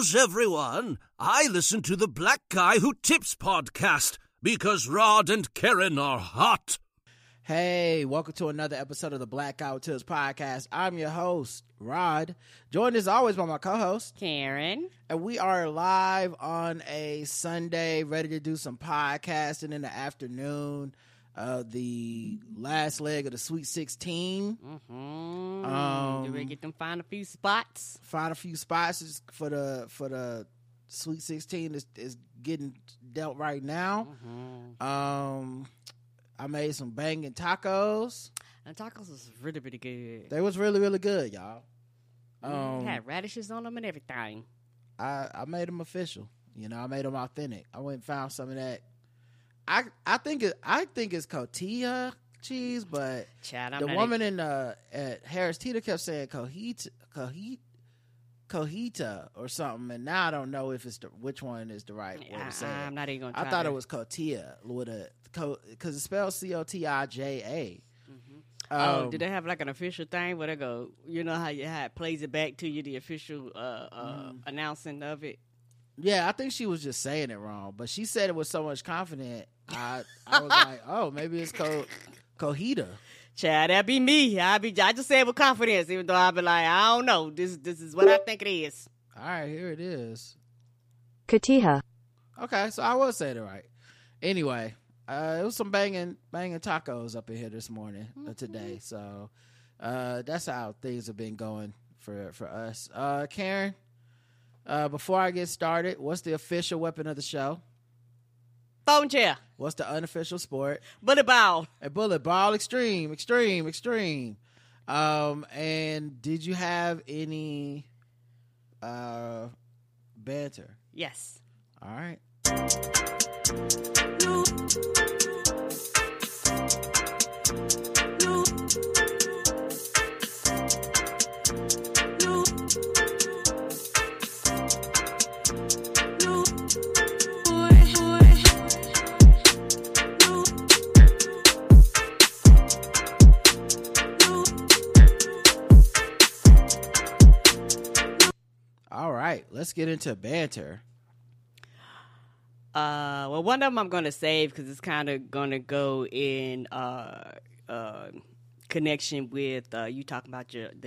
How's everyone? I listen to the Black Guy Who Tips podcast because Rod and Karen are hot. Hey, welcome to another episode of the Black Guy Who Tips podcast. I'm your host, Rod, joined as always by my co-host, Karen. And we are live on a Sunday, ready to do some podcasting in the afternoon. The last leg of the Sweet 16. You ready to get them find a few spots? Find a few spots for the Sweet 16 is getting dealt right now. I made some banging tacos. And tacos was really, really good. They was really, really good, y'all. Had radishes on them and everything. I made them official. You know, I made them authentic. I went and found some of that. I think it's cotija cheese, but Chad, the woman at Harris Teeter kept saying cojita or something, and now I don't know if it's which one is the right way to say it. I'm not even gonna try. I thought it was cotija with because it's spelled Cotija. Did they have like an official thing where they go? You know how it plays it back to you, the official announcing of it. Yeah, I think she was just saying it wrong, but she said it with so much confidence. I was like, oh, maybe it's cojita. Chad, that'd be me. I just say it with confidence, even though I'd be like, I don't know. This is what I think it is. All right, here it is. Cotija. Okay, so I was saying it right. Anyway, it was some banging tacos up in here this morning, today. So that's how things have been going for us. Karen, before I get started, what's the official weapon of the show? Phone chair. What's the unofficial sport? Bullet ball. A bullet ball. Extreme. And did you have any banter? Yes. All right. Let's get into banter. Well, one of them I'm going to save because it's kind of going to go in connection with you talking about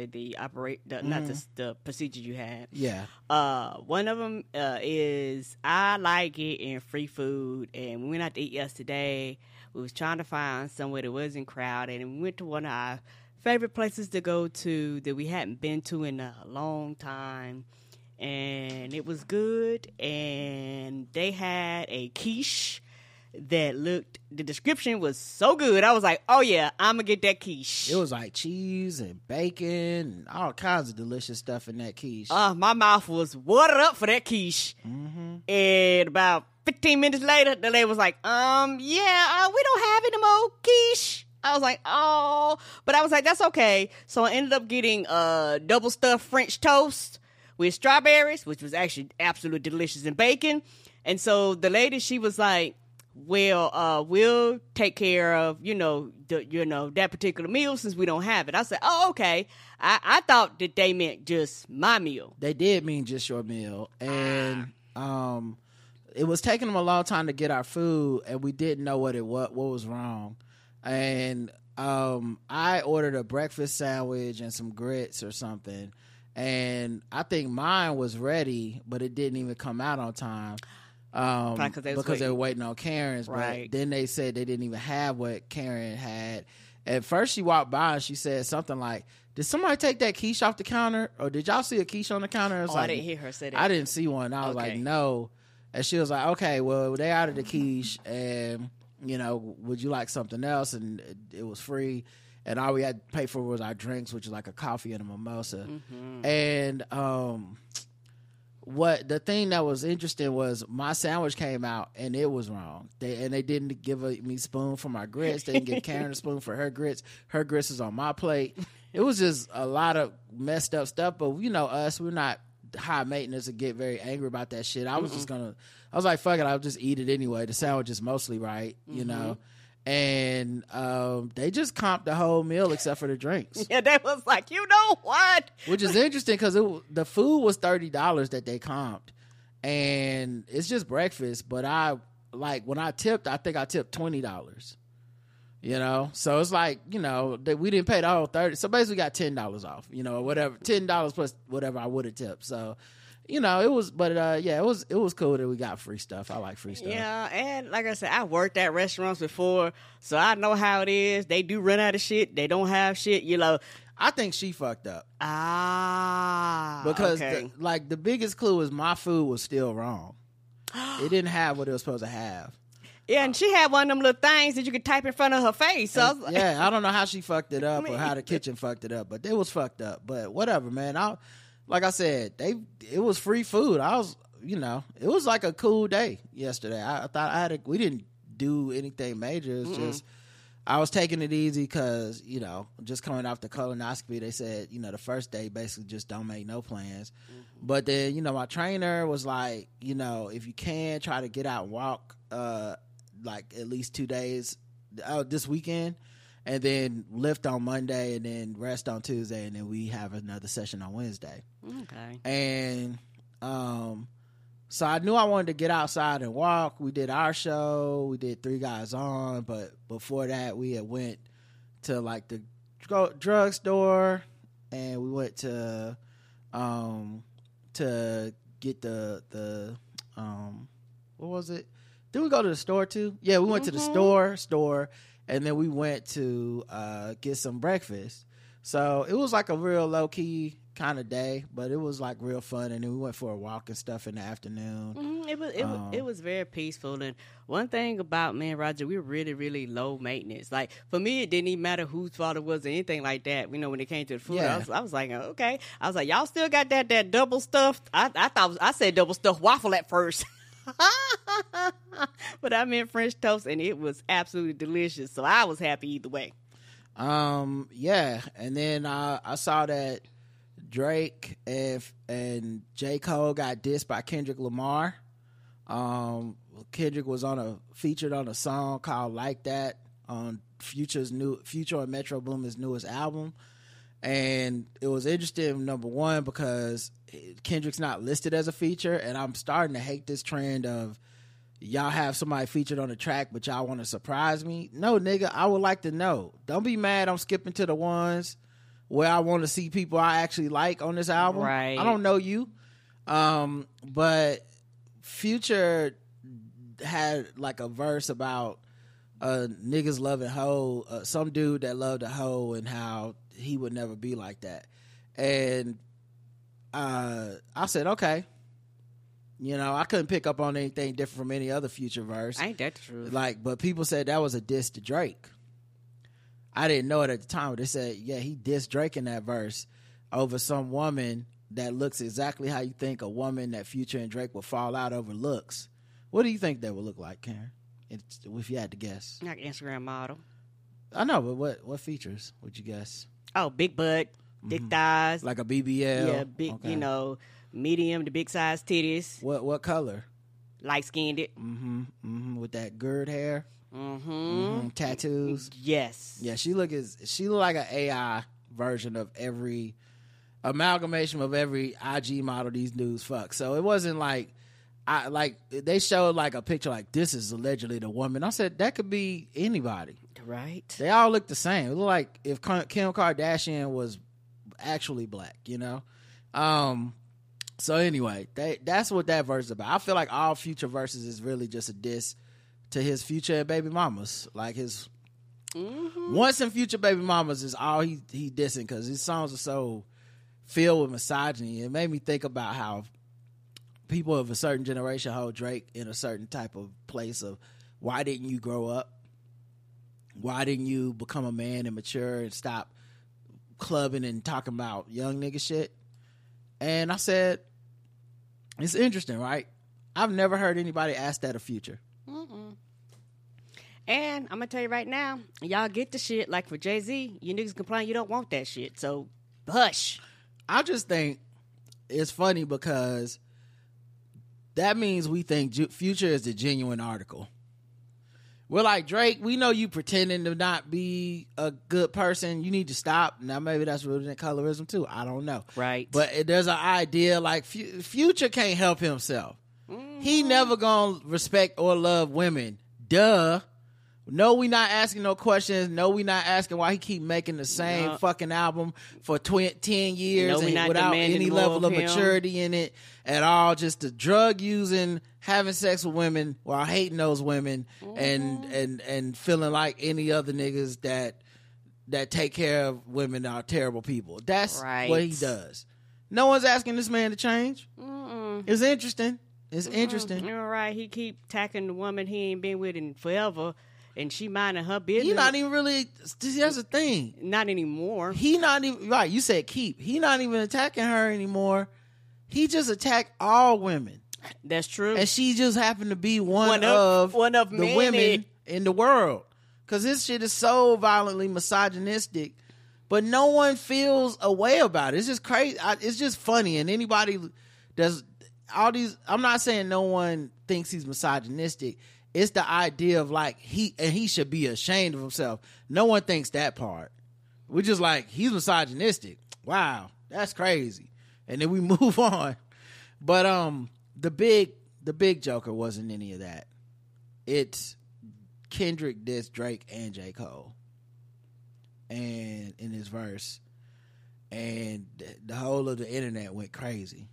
the procedure you had. Yeah. One of them is I like getting free food, and we went out to eat yesterday. We was trying to find somewhere that wasn't crowded, and we went to one of our favorite places to go to that we hadn't been to in a long time. And it was good, and they had a quiche that the description was so good. I was like, oh yeah, I'm gonna get that quiche. It was like cheese and bacon and all kinds of delicious stuff in that quiche. My mouth was watered up for that quiche. And about 15 minutes later, the lady was like, we don't have any more quiche. I was like, oh, but I was like, that's okay. So I ended up getting double stuffed French toast with strawberries, which was actually absolutely delicious, and bacon. And so the lady, she was like, well, we'll take care of, that particular meal since we don't have it. I said, oh, okay. I thought that they meant just my meal. They did mean just your meal. And it was taking them a long time to get our food, and we didn't know what was wrong. And I ordered a breakfast sandwich and some grits or something. And I think mine was ready, but it didn't even come out on time because they were waiting on Karen's. Right. But then they said they didn't even have what Karen had. At first, she walked by and she said something like, did somebody take that quiche off the counter? Or did y'all see a quiche on the counter? I didn't hear her say that. I didn't see one. I was like, no. And she was like, okay, well, they out of the quiche. And, would you like something else? And it was free. And all we had to pay for was our drinks, which is like a coffee and a mimosa. And what the thing that was interesting was my sandwich came out and it was wrong. They didn't give me a spoon for my grits. They didn't give Karen a spoon for her grits. Her grits is on my plate. It was just a lot of messed up stuff. But us, we're not high maintenance and get very angry about that shit. I was just I was like, fuck it, I'll just eat it anyway. The sandwich is mostly right, you know. and they just comped the whole meal except for the drinks. Yeah, they was like, you know what? Which is interesting because the food was $30 that they comped, and it's just breakfast. But when I tipped, I think I tipped $20. You know, so it's like, you know, that we didn't pay the whole 30. So basically, we got $10 off. You know, whatever, $10 plus whatever I would have tipped. So, you know, it was, but yeah, it was cool that we got free stuff. I like free stuff. Yeah, and like I said, I worked at restaurants before, so I know how it is. They do run out of shit. They don't have shit, you know. I think she fucked up. Because the biggest clue is my food was still wrong. It didn't have what it was supposed to have. Yeah, and she had one of them little things that you could type in front of her face. So I was like, yeah, I don't know how she fucked it up or how the kitchen fucked it up, but it was fucked up. But whatever, man. Like I said, it was free food. It was like a cool day yesterday. I thought we didn't do anything major. It's just I was taking it easy because, you know, just coming off the colonoscopy, they said, you know, the first day basically just don't make no plans. But then, you know, my trainer was like, you know, if you can, try to get out and walk like at least 2 days this weekend, and then lift on Monday, and then rest on Tuesday, and then we have another session on Wednesday. Okay. And so I knew I wanted to get outside and walk. We did our show. We did 3 Guys On, but before that, we had went to like the drugstore, and we went to get the what was it? Did we go to the store too? Yeah, we went to the store, and then we went to get some breakfast. So it was like a real low key kind of day, but it was like real fun. And then we went for a walk and stuff in the afternoon. It was very peaceful. And one thing about me and Roger, we were really, really low maintenance. Like for me, it didn't even matter whose fault it was or anything like that. You know, when it came to the food, Yeah. I was like, okay. I was like, y'all still got that double stuffed? I said double stuffed waffle at first. But I meant French toast, and it was absolutely delicious. So I was happy either way. Yeah, and then I saw that Drake and J. Cole got dissed by Kendrick Lamar. Kendrick was featured on a song called "Like That" on Future and Metro Boomin's newest album. And it was interesting, number one, because Kendrick's not listed as a feature, and I'm starting to hate this trend of y'all have somebody featured on the track, but y'all want to surprise me. No, nigga, I would like to know. Don't be mad I'm skipping to the ones where I want to see people I actually like on this album. Right. I don't know you. But Future had like a verse about niggas loving hoe, some dude that loved a hoe, and how he would never be like that. And I said, okay. You know, I couldn't pick up on anything different from any other Future verse. Ain't that the truth? But people said that was a diss to Drake. I didn't know it at the time, but they said, yeah, he dissed Drake in that verse over some woman that looks exactly how you think a woman that Future and Drake would fall out over looks. What do you think that would look like, Karen? If you had to guess. Like an Instagram model. I know, but what features would you guess? Oh, big butt, thick thighs. Like a BBL? Yeah, big, Okay. you know, medium to big size titties. What color? Light-skinned it. With that gird hair? Mm-hmm. Tattoos? Yes. Yeah, she look like an AI version of every amalgamation of every IG model these dudes fuck. So it wasn't like they showed like a picture like this is allegedly the woman. I said that could be anybody. Right. They all look the same. It looked like if Kim Kardashian was actually black, you know? So anyway, that's what that verse is about. I feel like all Future verses is really just a diss to his Future and baby mamas. Like his Once and Future baby mamas is all he dissing, because his songs are so filled with misogyny. It made me think about how people of a certain generation hold Drake in a certain type of place of, why didn't you grow up? Why didn't you become a man and mature and stop clubbing and talking about young nigga shit? And I said, it's interesting, right? I've never heard anybody ask that of Future. And I'm going to tell you right now, y'all get the shit. Like for Jay-Z, you niggas complain you don't want that shit. So, hush. I just think it's funny because that means we think Future is the genuine article. we're like, Drake, we know you pretending to not be a good person. You need to stop. Now, maybe that's rooted in colorism, too. I don't know. Right. But there's an idea like Future can't help himself. He never gonna respect or love women. Duh. No, we not asking no questions. No, we not asking why he keep making the same fucking album for 10 years and without any level of maturity in it at all. Just the drug using, having sex with women while hating those women and feeling like any other niggas that take care of women are terrible people. That's what he does. No one's asking this man to change. It's interesting. It's interesting. You're right. He keep tacking the woman he ain't been with in forever. And she minding her business. He not even really. That's the thing. Not anymore. He not even right. You said keep. He not even attacking her anymore. He just attacked all women. That's true. And she just happened to be one of the many women in the world. Because this shit is so violently misogynistic, but no one feels a way about it. It's just crazy. It's just funny. And anybody does all these. I'm not saying no one thinks he's misogynistic. It's the idea of like he should be ashamed of himself. No one thinks that part. We're just like, he's misogynistic. Wow, that's crazy. And then we move on. But the big joker wasn't any of that. It's Kendrick dissed Drake and J. Cole. And in his verse. And the whole of the internet went crazy.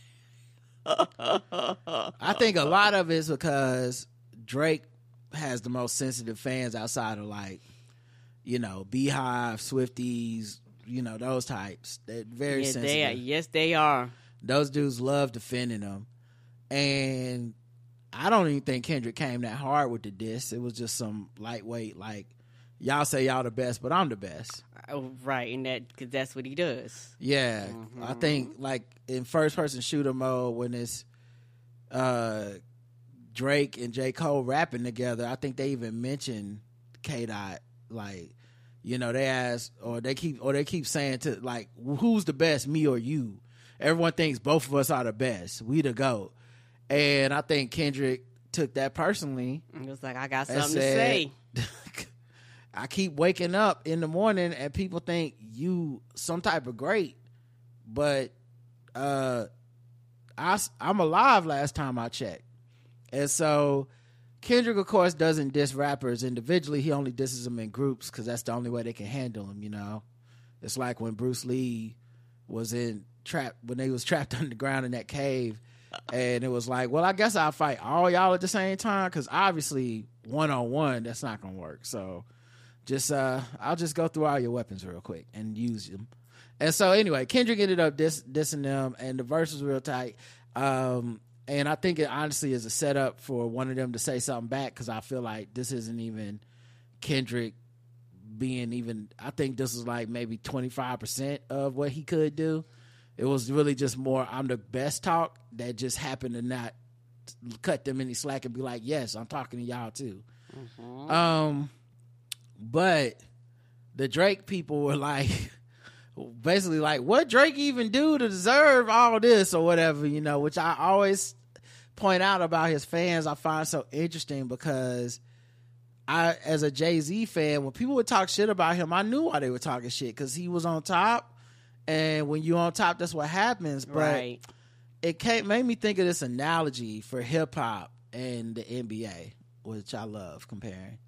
I think a lot of it's because Drake has the most sensitive fans outside of like, Beehive, Swifties, those types. They're very sensitive. Yes, they are. Those dudes love defending them. And I don't even think Kendrick came that hard with the diss. It was just some lightweight, like, y'all say y'all the best, but I'm the best. Right, and because that's what he does. Yeah. I think, like, in first-person shooter mode, when it's Drake and J. Cole rapping together, I think they even mention K-Dot, like, they ask, or they keep saying to, like, who's the best, me or you? Everyone thinks both of us are the best. We the GOAT. And I think Kendrick took that personally. It was like, I got something to say. I keep waking up in the morning and people think you some type of great, but I'm alive last time I checked. And so Kendrick, of course, doesn't diss rappers individually. He only disses them in groups because that's the only way they can handle them, It's like when Bruce Lee was when they was trapped underground in that cave, and it was like, well, I guess I'll fight all y'all at the same time because obviously one-on-one, that's not going to work. So I'll just go through all your weapons real quick and use them. And so anyway, Kendrick ended up dissing them, and the verse was real tight. And I think it honestly is a setup for one of them to say something back because I feel like this isn't even Kendrick being even, I think this is like maybe 25% of what he could do. It was really just more I'm the best talk that just happened to not cut them any slack and be like, yes, I'm talking to y'all too. Mm-hmm. But the Drake people were like, basically like, what Drake even do to deserve all this or whatever, which I always point out about his fans. I find so interesting because I, as a Jay-Z fan, when people would talk shit about him, I knew why they were talking shit because he was on top. And when you're on top, that's what happens. But right. It made me think of this analogy for hip-hop and the NBA, which I love comparing.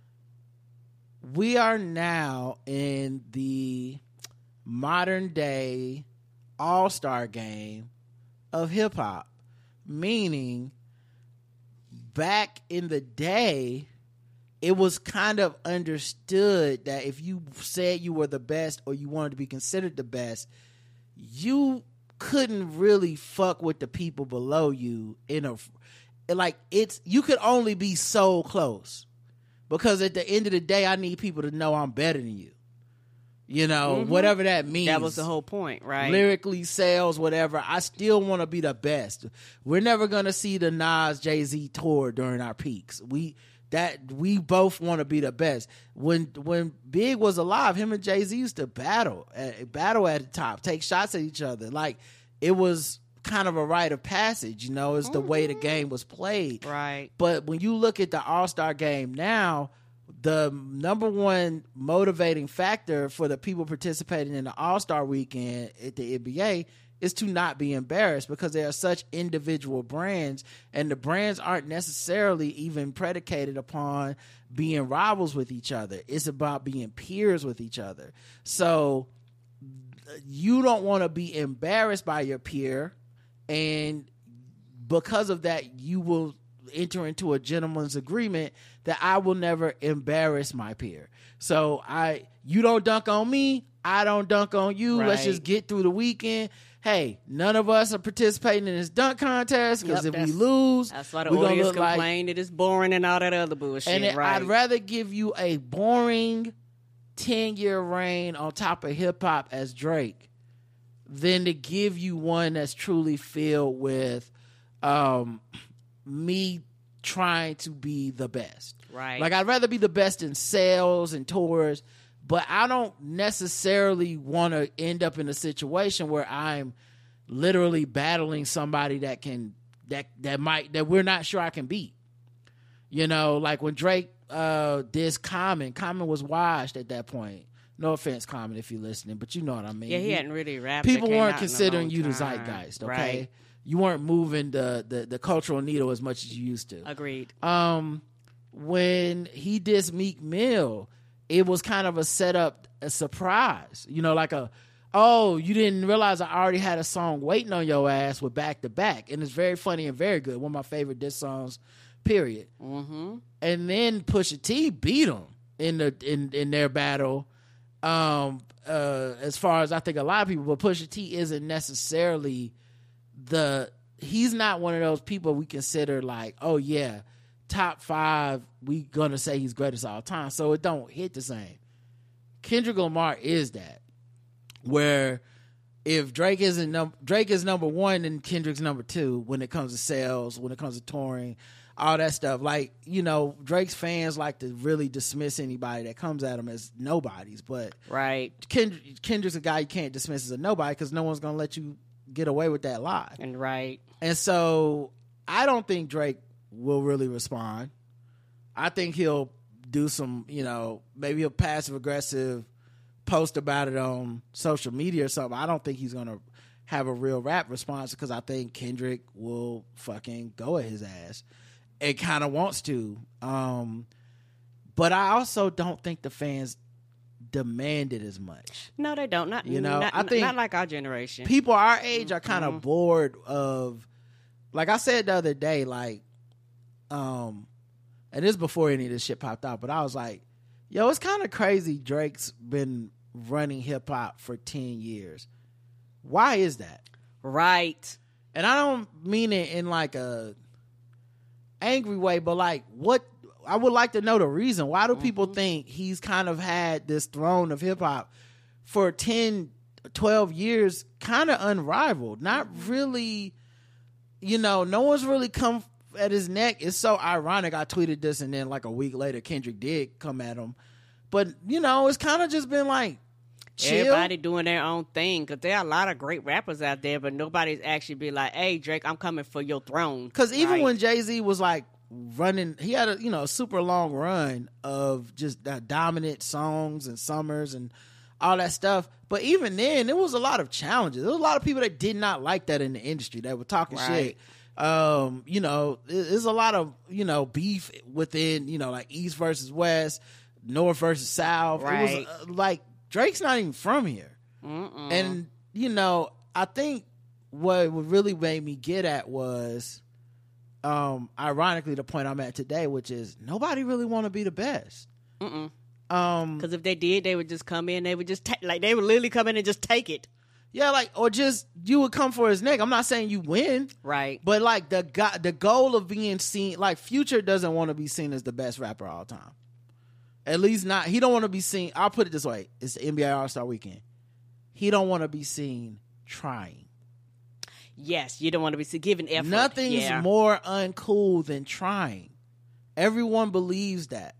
We are now in the modern day all-star game of hip-hop, meaning back in the day, it was kind of understood that if you said you were the best or you wanted to be considered the best, you couldn't really fuck with the people below you you could only be so close. Because at the end of the day, I need people to know I'm better than you. Whatever that means. That was the whole point, right? Lyrically, sales, whatever. I still want to be the best. We're never going to see the Nas Jay-Z tour during our peaks. We both want to be the best. When Big was alive, him and Jay-Z used to battle at the top, take shots at each other. Like, it was kind of a rite of passage, you know, it's the way the game was played. Right. But when you look at the All-Star game now, the number one motivating factor for the people participating in the All-Star weekend at the NBA is to not be embarrassed, because they are such individual brands, and the brands aren't necessarily even predicated upon being rivals with each other. It's about being peers with each other. So you don't want to be embarrassed by your peer, and because of that, you will enter into a gentleman's agreement that I will never embarrass my peer. So you don't dunk on me, I don't dunk on you. Right. Let's just get through the weekend. Hey, none of us are participating in this dunk contest, because if we lose, that's why the audience complain that it's boring and all that other bullshit. And I'd rather give you a boring 10-year reign on top of hip hop as Drake than to give you one that's truly filled with me trying to be the best. Right. Like, I'd rather be the best in sales and tours, but I don't necessarily want to end up in a situation where I'm literally battling somebody that we're not sure I can beat. You know, like when Drake did Common was washed at that point. No offense, Common, if you're listening, but you know what I mean. Yeah, he hadn't really rapped. People weren't considering you the zeitgeist, okay? Right. You weren't moving the cultural needle as much as you used to. Agreed. When he did Meek Mill, it was kind of a setup, a surprise. You know, like you didn't realize I already had a song waiting on your ass with Back to Back. And it's very funny and very good. One of my favorite diss songs, period. Mm-hmm. And then Pusha T beat him in their battle. As far as I think a lot of people, but Pusha T isn't necessarily he's not one of those people we consider like, oh yeah, top 5, we gonna say he's greatest of all time, so it don't hit the same. Kendrick Lamar is that, where if Drake is number 1 and Kendrick's number 2 when it comes to sales, when it comes to touring, all that stuff. Like, you know, Drake's fans like to really dismiss anybody that comes at him as nobodies, but right, Kendrick's a guy you can't dismiss as a nobody, because no one's gonna let you get away with that lie. And right. And so I don't think Drake will really respond. I think he'll do some, you know, maybe a passive aggressive post about it on social media or something. I don't think he's going to have a real rap response, because I think Kendrick will fucking go at his ass. It kind of wants to. But I also don't think the fans demand it as much. No, they don't. Not, you know, I think not like our generation. People our age are kind of bored of, like I said the other day, like, and this is before any of this shit popped out, but I was like, yo, it's kind of crazy Drake's been running hip hop for 10 years. Why is that? Right. And I don't mean it in like a angry way, but like, what I would like to know the reason. Why do people think he's kind of had this throne of hip hop for 10, 12 years, kind of unrivaled? Not really, you know, no one's really come at his neck. It's so ironic. I tweeted this and then like a week later Kendrick did come at him. But, you know, it's kind of just been like, chill. Everybody doing their own thing, because there are a lot of great rappers out there, but nobody's actually be like, hey, Drake, I'm coming for your throne. Because even when Jay-Z was like running, he had a super long run of just dominant songs and summers and all that stuff. But even then, there was a lot of challenges. There was a lot of people that did not like that in the industry that were talking shit. You know, there's a lot of, you know, beef within, you know, like East versus West, North versus South. Right. It was like, Drake's not even from here. And, you know, I think what really made me get at was, ironically, the point I'm at today, which is nobody really want to be the best. Because if they did, they would just come in, they would just they would literally come in and just take it. Yeah, like, or just you would come for his neck. I'm not saying you win, right? But like the goal of being seen, like Future doesn't want to be seen as the best rapper of all time. At least not. He don't want to be seen. I'll put it this way: it's the NBA All-Star Weekend. He don't want to be seen trying. Yes, you don't want to be given effort. Nothing's more uncool than trying. Everyone believes that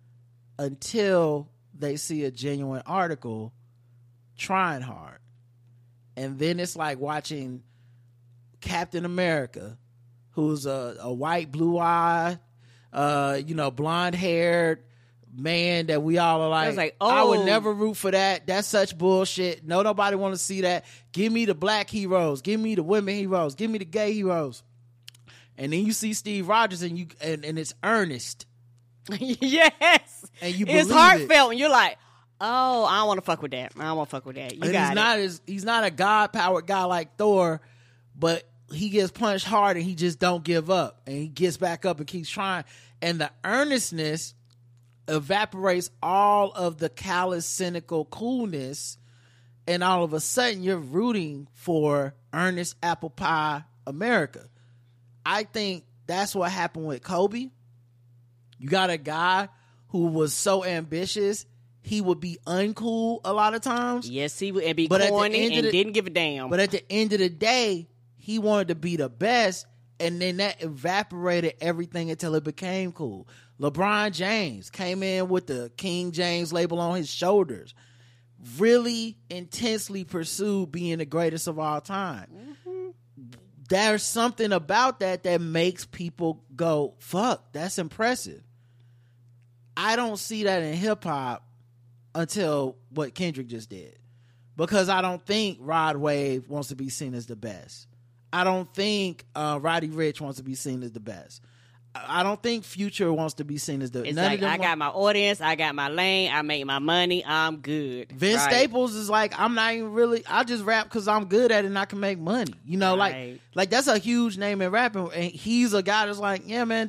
until they see a genuine article trying hard. And then it's like watching Captain America, who's a white, blue-eyed, blonde-haired man that we all are like, I would never root for that. That's such bullshit. No, nobody want to see that. Give me the black heroes. Give me the women heroes. Give me the gay heroes. And then you see Steve Rogers and it's earnest. Yes. And you believe it's heartfelt. And you're like, oh, I don't want to fuck with that. I don't want to fuck with that. He's not a God-powered guy like Thor, but he gets punched hard and he just don't give up. And he gets back up and keeps trying. And the earnestness evaporates all of the callous, cynical coolness. And all of a sudden, you're rooting for earnest apple pie America. I think that's what happened with Kobe. You got a guy who was so ambitious, he would be uncool a lot of times. Yes, he would, and be corny and didn't give a damn. But at the end of the day, he wanted to be the best, and then that evaporated everything until it became cool. LeBron James came in with the King James label on his shoulders, really intensely pursued being the greatest of all time. Mm-hmm. There's something about that makes people go, fuck, that's impressive. I don't see that in hip-hop until what Kendrick just did. Because I don't think Rod Wave wants to be seen as the best. I don't think Roddy Ricch wants to be seen as the best. I don't think Future wants to be seen as the best. It's like, I got my audience, I got my lane, I make my money, I'm good. Vince Staples is like, I'm not even really, I just rap because I'm good at it and I can make money. You know, like that's a huge name in rapping. And he's a guy that's like, yeah, man,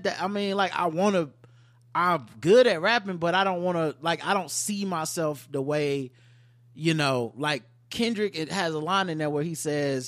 I'm good at rapping, but I don't want to, like, I don't see myself the way, like Kendrick, it has a line in there where he says,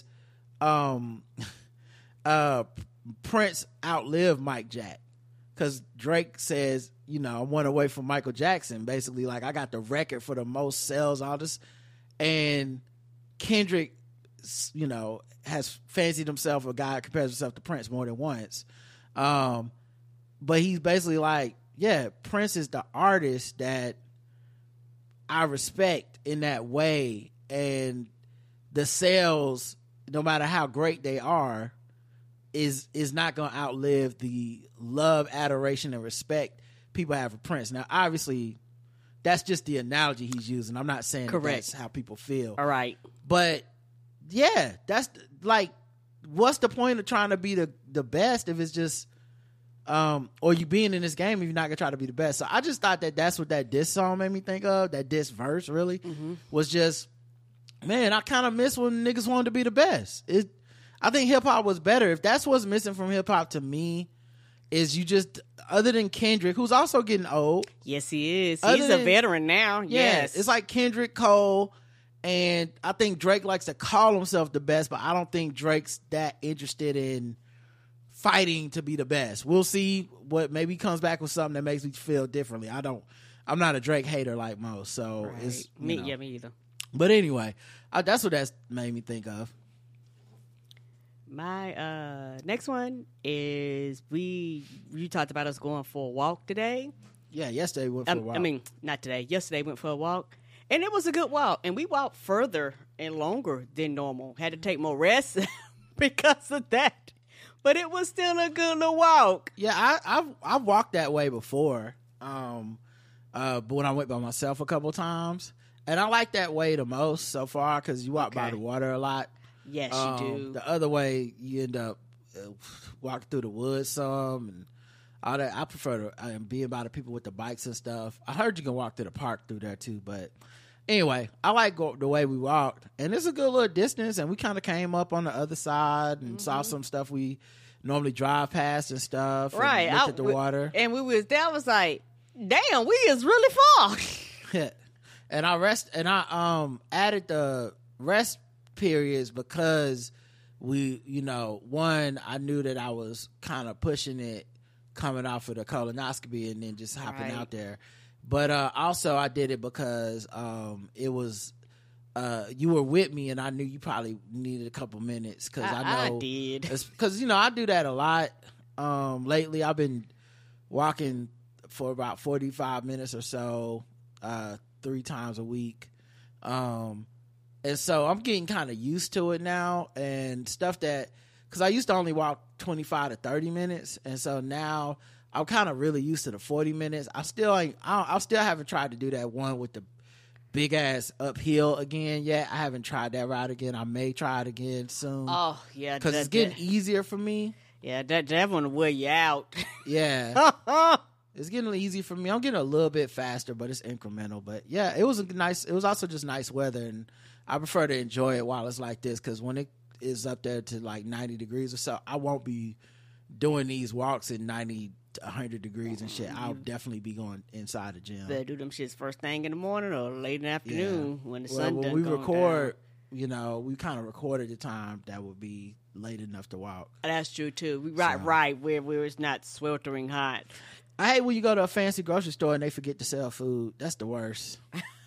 Prince outlived Mike Jack, because Drake says, I went away from Michael Jackson, basically, like, I got the record for the most sales, all this. And Kendrick, has fancied himself a guy, compares himself to Prince more than once. But he's basically like, yeah, Prince is the artist that I respect in that way, and the sales, no matter how great they are, is not going to outlive the love, adoration, and respect people have for Prince. Now, obviously, that's just the analogy he's using. I'm not saying that's how people feel. All right. But, yeah, that's, like, what's the point of trying to be the best if it's just, or you being in this game if you're not going to try to be the best? So I just thought that's what that diss song made me think of, that diss verse, really, was just, man, I kind of miss when niggas wanted to be the best. I think hip-hop was better. If that's what's missing from hip-hop to me, is you just, other than Kendrick, who's also getting old. Yes, he is. He's a veteran now. Yes. It's like Kendrick, Cole, and I think Drake likes to call himself the best, but I don't think Drake's that interested in fighting to be the best. We'll see what, maybe he comes back with something that makes me feel differently. I'm not a Drake hater like most, so it's... Me either. But anyway, that's what that's made me think of. My next one is you talked about us going for a walk today. Yeah, yesterday we went for a walk. I mean, not today. Yesterday we went for a walk, and it was a good walk. And we walked further and longer than normal. Had to take more rest because of that. But it was still a good little walk. Yeah, I've walked that way before. But when I went by myself a couple times, and I like that way the most so far because you walk by the water a lot. Yes, you do. The other way, you end up walking through the woods some and all that. I prefer to being by the people with the bikes and stuff. I heard you can walk to the park through there too, but anyway, I like the way we walked, and it's a good little distance. And we kind of came up on the other side and saw some stuff we normally drive past and stuff. Right, and looked at the water, and that was like, damn, we is really far. And I added the rest periods because we, one, I knew that I was kind of pushing it coming off of the colonoscopy and then just hopping out there. But also I did it because it was you were with me and I knew you probably needed a couple minutes because I did. Because, I do that a lot. Lately I've been walking for about 45 minutes or so 3 times a week. And so I'm getting kind of used to it now, and stuff that, because I used to only walk 25 to 30 minutes, and so now I'm kind of really used to the 40 minutes. I still haven't tried to do that one with the big ass uphill again yet. I haven't tried that route again. I may try it again soon. Oh yeah, because it's getting easier for me. Yeah, that one will wear you out. Yeah, it's getting easy for me. I'm getting a little bit faster, but it's incremental. But yeah, it was nice. It was also just nice weather, and I prefer to enjoy it while it's like this, because when it is up there to like 90 degrees or so, I won't be doing these walks in 90 to 100 degrees and shit. I'll definitely be going inside the gym. Better do them shits first thing in the morning or late in the afternoon when the sun when done we gone record, down. you know, we kind of record at the time that would be late enough to walk. That's true too. We right where it's not sweltering hot. I hate when you go to a fancy grocery store and they forget to sell food. That's the worst.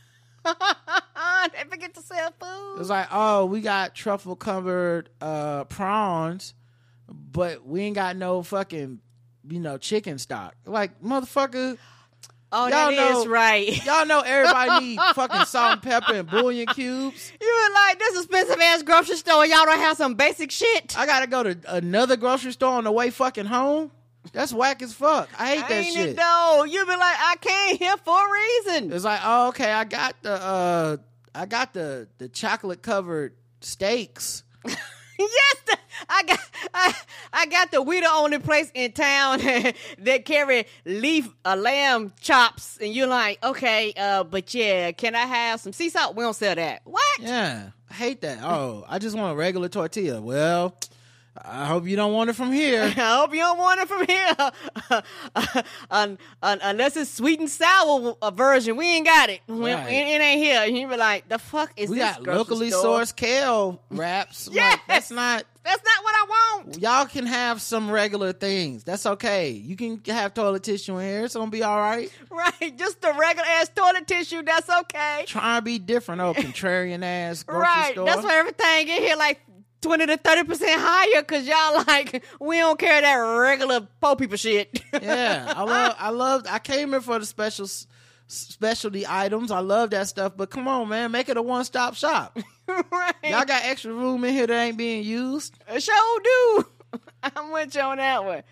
They forget to sell food. It's like, oh, we got truffle covered prawns, but we ain't got no fucking, chicken stock. Like, motherfucker. Oh, y'all is right. Y'all know everybody need fucking salt and pepper and bouillon cubes. You were like, this expensive ass grocery store. Y'all don't have some basic shit. I gotta go to another grocery store on the way fucking home. That's whack as fuck. I hate that shit. No, you be like, I came here for a reason. It's like, oh, okay, I got the chocolate covered steaks. Yes, I got the we the only place in town that carry lamb chops, and you're like, okay, but yeah, can I have some sea salt? We don't sell that. What? Yeah, I hate that. Oh, I just want a regular tortilla. Well, I hope you don't want it from here. I hope you don't want it from here. Unless it's sweet and sour version, we ain't got it. Right. It ain't here. You be like, the fuck is we this? We got locally sourced kale wraps. Yes! Like, that's not what I want. Y'all can have some regular things. That's okay. You can have toilet tissue in here. It's gonna be all right. Right, just the regular ass toilet tissue. That's okay. Trying to be different, contrarian ass grocery right, store. That's why everything in here like 20 to 30% higher, because y'all like, we don't carry that regular poor people shit. Yeah, I came here for the specialty items. I love that stuff, but come on, man, make it a one-stop shop. Right. Y'all got extra room in here that ain't being used? Sure do. I'm with you on that one.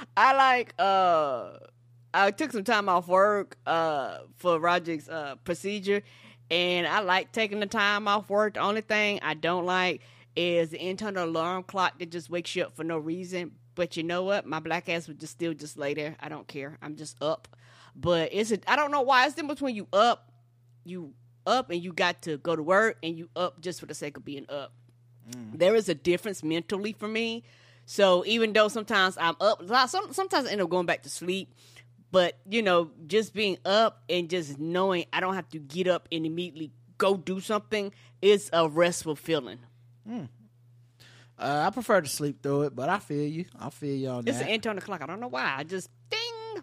I took some time off work for Roger's procedure, and I like taking the time off work. The only thing I don't like is the internal alarm clock that just wakes you up for no reason. But you know what? My black ass would just lay there. I don't care. I'm just up. But I don't know why. It's in between you up and you got to go to work, and you up just for the sake of being up. There is a difference mentally for me. So even though sometimes I'm up, sometimes I end up going back to sleep. But, just being up and just knowing I don't have to get up and immediately go do something is a restful feeling. I prefer to sleep through it, but I feel you. I feel you on that. It's an internal clock. I don't know why. I just ding.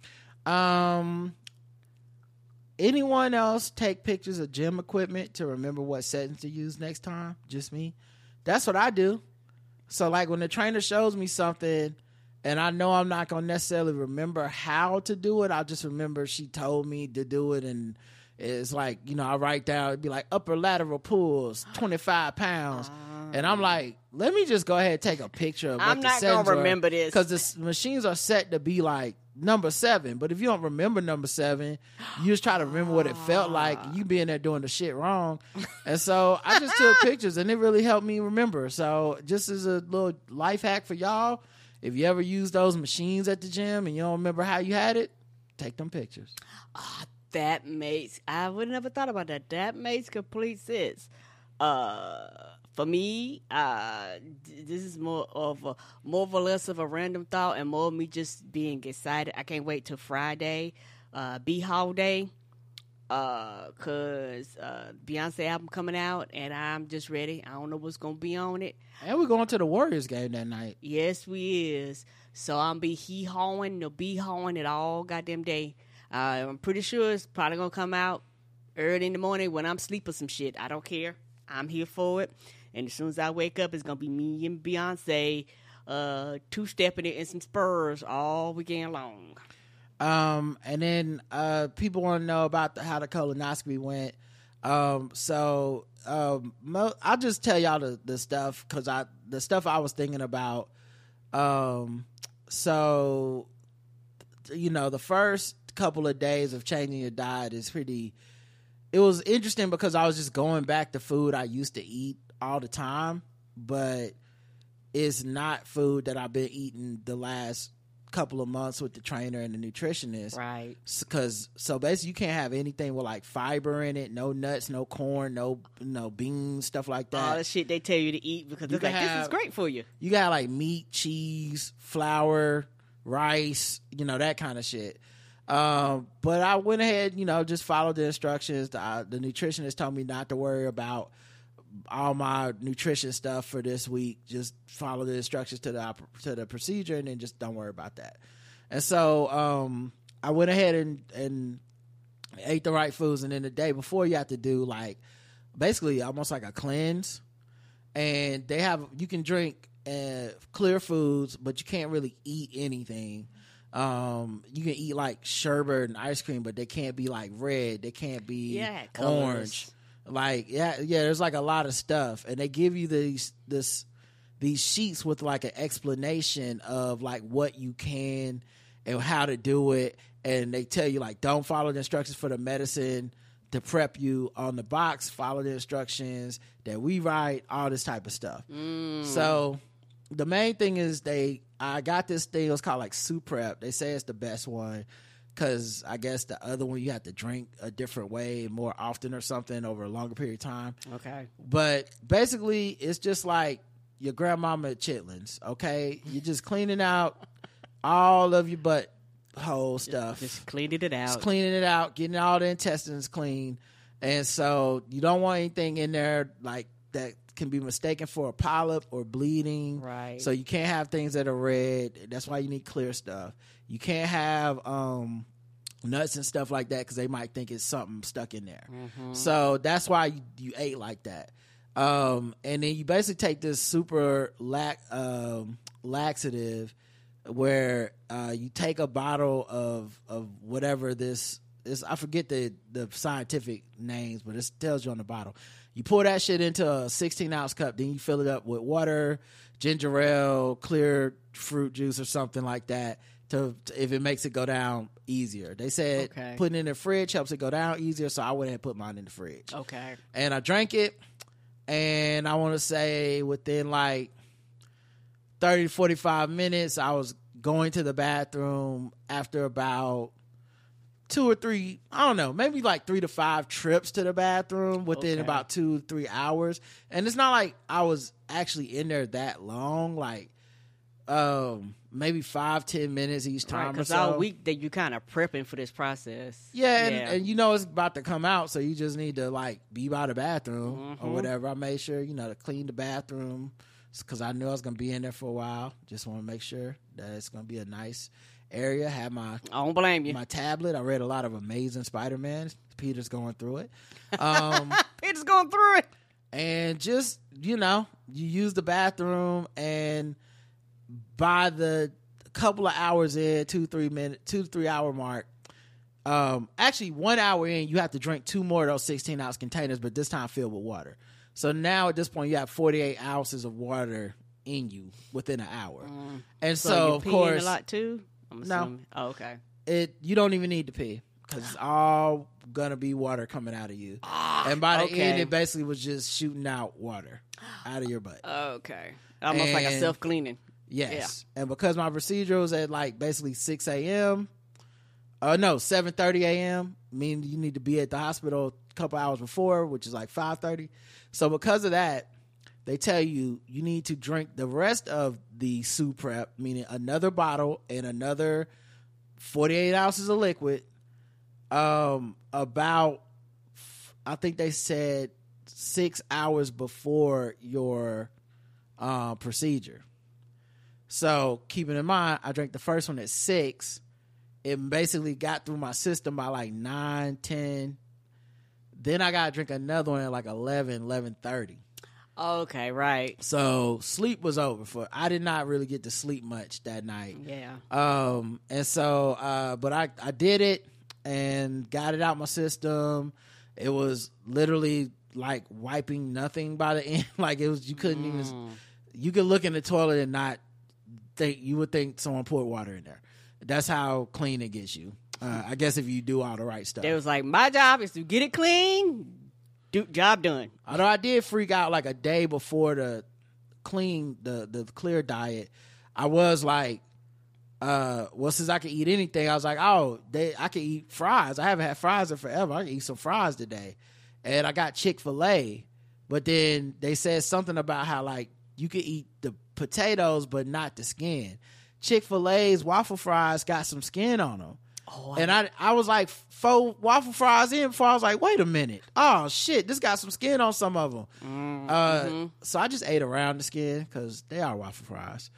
Anyone else take pictures of gym equipment to remember what settings to use next time? Just me? That's what I do. So like when the trainer shows me something and I know I'm not going to necessarily remember how to do it, I'll just remember she told me to do it, and it's like, I write down, it'd be like upper lateral pulls, 25 pounds. And I'm like, let me just go ahead and take a picture of what the settings are. I'm not going to remember this. Because the machines are set to be like number 7. But if you don't remember number 7, you just try to remember what it felt like. You being there doing the shit wrong. And so I just took pictures, and it really helped me remember. So just as a little life hack for y'all, if you ever use those machines at the gym and you don't remember how you had it, take them pictures. I would never thought about that. That makes complete sense. For me, this is more of a less of a random thought and more of me just being excited. I can't wait till Friday, B-Hall Day, cause Beyonce album coming out, and I'm just ready. I don't know what's gonna be on it. And we're going to the Warriors game that night. Yes, we is. So I'm be hee-hawing, no be-hawing it all goddamn day. I'm pretty sure it's probably gonna come out early in the morning when I'm asleep or some shit. I don't care. I'm here for it. And as soon as I wake up, it's gonna be me and Beyonce two-stepping it in some Spurs all weekend long. And then people want to know about how the colonoscopy went. I'll just tell y'all the stuff, because the stuff I was thinking about. So, the first couple of days of changing your diet it was interesting because I was just going back to food I used to eat all the time, but it's not food that I've been eating the last couple of months with the trainer and the nutritionist. Right. So basically you can't have anything with like fiber in it, no nuts, no corn, no beans, stuff like that. All the shit they tell you to eat because it's like, this is great for you. You got like meat, cheese, flour, rice, that kind of shit. But I went ahead, just followed the instructions. The nutritionist told me not to worry about all my nutrition stuff for this week. Just follow the instructions to the procedure, and then just don't worry about that. And so I went ahead and ate the right foods, and then the day before you have to do like basically almost like a cleanse, and you can drink clear foods, but you can't really eat anything. You can eat like sherbet and ice cream, but they can't be like red. They can't be orange. Like, there's like a lot of stuff, and they give you these sheets with like an explanation of like what you can and how to do it, and they tell you like don't follow the instructions for the medicine to prep you on the box. Follow the instructions that we write, all this type of stuff. So the main thing is I got this thing. It was called like Suprep. They say it's the best one, because I guess the other one you have to drink a different way more often or something over a longer period of time. Okay. But basically, it's just like your grandmama at Chitlins, okay? You're just cleaning out all of your butthole stuff. Just cleaning it out. Just cleaning it out, getting all the intestines clean. And so you don't want anything in there like that can be mistaken for a polyp or bleeding. Right. So you can't have things that are red. That's why you need clear stuff. You can't have nuts and stuff like that because they might think it's something stuck in there. Mm-hmm. So that's why you ate like that. And then you basically take this super laxative where you take a bottle of whatever this is. I forget the scientific names, but it tells you on the bottle. You pour that shit into a 16-ounce cup, then you fill it up with water, ginger ale, clear fruit juice or something like that if it makes it go down easier. They said putting it in the fridge helps it go down easier, so I went ahead and put mine in the fridge. Okay. And I drank it, and I want to say within like 30 to 45 minutes, I was going to the bathroom after about 2 or 3, I don't know, maybe like 3 to 5 trips to the bathroom within about 2 to 3 hours. And it's not like I was actually in there that long, like maybe 5-10 minutes each time, because or so. all week that you kind of prepping for this process. And you know it's about to come out, so you just need to like be by the bathroom or whatever. I made sure to clean the bathroom because I knew I was gonna be in there for a while. Just want to make sure that it's gonna be a nice area. Have my I don't blame you. My tablet. I read a lot of Amazing Spider-Man. Peter's going through it. Peter's going through it. And just you use the bathroom, and by the couple of hours in, 2 to 3 hour mark, actually 1 hour in, you have to drink 2 more of those 16-ounce containers, but this time filled with water. So now at this point, you have 48 ounces of water in you within an hour. And so of course, a lot too. I'm assuming. No. Oh, okay. You don't even need to pee because it's all gonna be water coming out of you. And by the end, it basically was just shooting out water out of your butt. Okay. Almost like a self-cleaning. Yes. Yeah. And because my procedure was at like basically 6 a.m. 7:30 a.m. Meaning you need to be at the hospital a couple hours before, which is like 5:30. So because of that, they tell you need to drink the rest of the Suprep, meaning another bottle and another 48 ounces of liquid, about, I think they said 6 hours before your procedure. So keeping in mind, I drank the first one at 6. It basically got through my system by like 9, 10. Then I got to drink another one at like 11, 11:30. Okay, right. So sleep was over. I did not really get to sleep much that night. Yeah. And so, but I did it and got it out my system. it was literally like wiping nothing by the end. Like it was, you couldn't even, you could look in the toilet and not think, you would think someone poured water in there. That's how clean it gets you. I guess if you do all the right stuff. It was like, my job is to get it clean, job done. Although I did freak out like a day before the clear diet, I was like, well, since I could eat anything, I was like, I could eat fries. I haven't had fries in forever. I can eat some fries today. And I got Chick-fil-A, but then they said something about how like you could eat the potatoes but not the skin. Chick-fil-A's waffle fries got some skin on them. Oh, and I was like 4 waffle fries in before I was like, wait a minute. Oh, shit, this got some skin on some of them. Mm-hmm. So I just ate around the skin because they are waffle fries.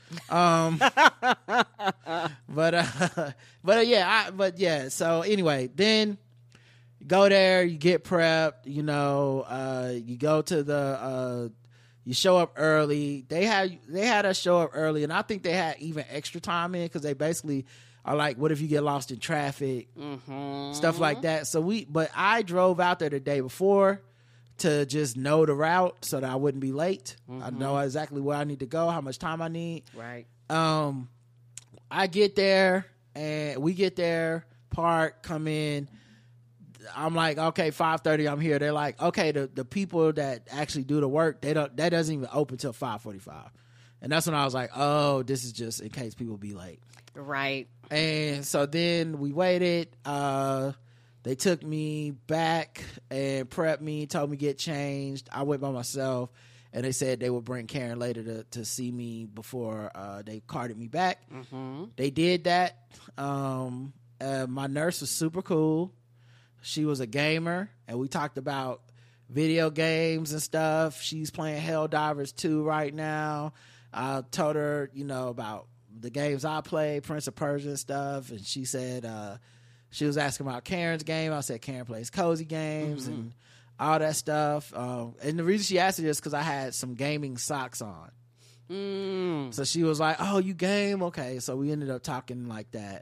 But yeah. So anyway, then you go there, you get prepped, you go to you show up early. They had us show up early, and I think they had even extra time in because they basically are like, what if you get lost in traffic, stuff like that. But I drove out there the day before to just know the route so that I wouldn't be late. I know exactly where I need to go, how much time I need. Right. I get there and we get there, park, come in. I'm like, okay, 5:30, I'm here. They're like, okay, the people that actually do the work, that doesn't even open till 5:45. And that's when I was like, oh, this is just in case people be late. Right. And so then we waited. They took me back and prepped me, told me to get changed. I went by myself, and they said they would bring Karen later to see me before they carted me back. They did that. My nurse was super cool. She was a gamer, and we talked about video games and stuff. She's playing Helldivers 2 right now. I told her, about the games I play, Prince of Persia and stuff, and she said she was asking about Karen's game. I said Karen plays cozy games and all that stuff. And the reason she asked me is because I had some gaming socks on. So she was like, oh, you game? Okay. So we ended up talking like that.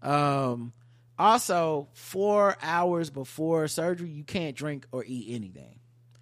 Also, 4 hours before surgery, you can't drink or eat anything.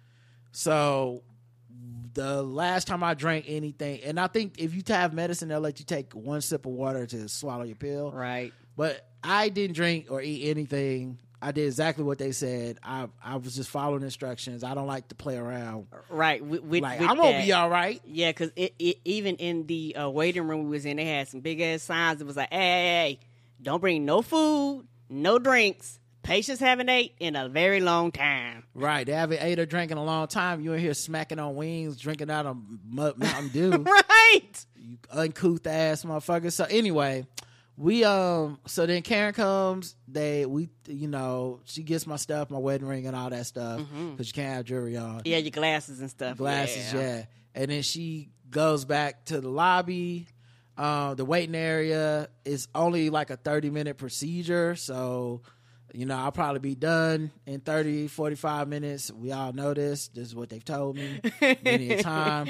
So the last time I drank anything, and I think if you have medicine, they'll let you take 1 sip of water to swallow your pill. Right. But I didn't drink or eat anything. I did exactly what they said. I was just following instructions. I don't like to play around. Right. With I'm going to be all right. Yeah, because even in the waiting room we was in, they had some big-ass signs that was like, hey, don't bring no food, no drinks. Patients haven't ate in a very long time. Right. They haven't ate or drank in a long time. You in here smacking on wings, drinking out of Mountain Dew. Right. You uncouth ass motherfucker. So anyway, so then Karen comes, she gets my stuff, my wedding ring and all that stuff, because you can't have jewelry on. Yeah, your glasses and stuff. Glasses, yeah. And then she goes back to the lobby. The waiting area is only like a 30-minute procedure, so I'll probably be done in 30, 45 minutes. We all know this. This is what they've told me many a time.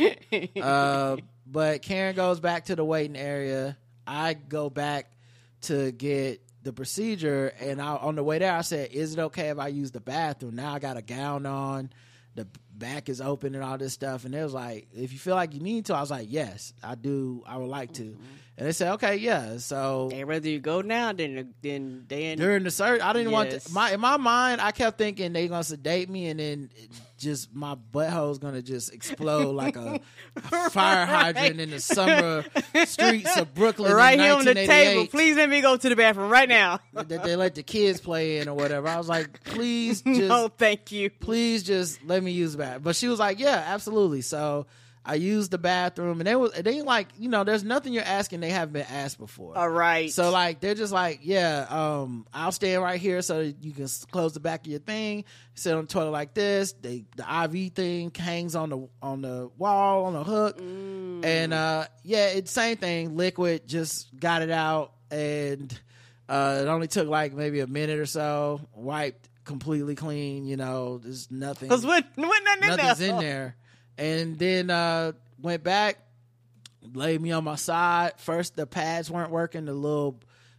But Karen goes back to the waiting area. I go back to get the procedure, and on the way there, I said, is it okay if I use the bathroom? Now I got a gown on. The back is open and all this stuff. And it was like, if you feel like you need to, I was like, yes, I do. I would like to. And they said, okay, yeah. So they'd rather you go now than during the surgery. I didn't want to. In my mind, I kept thinking they gonna sedate me, and then just my butthole's gonna just explode like a fire hydrant in the summer streets of Brooklyn. Right here on the table. Please let me go to the bathroom right now. That they let the kids play in or whatever. I was like, please, just no, thank you. Please just let me use the bathroom. But she was like, yeah, absolutely. So I used the bathroom, and they like, there's nothing you're asking they haven't been asked before. All right. So like, they're just like, yeah, I'll stand right here so that you can close the back of your thing, sit on the toilet like this. The IV thing hangs on the wall on a hook, and it's same thing. Liquid, just got it out, and it only took like maybe a minute or so. Wiped completely clean. There's nothing. Because nothing's in there. And then went back, laid me on my side. First, the pads weren't working. The little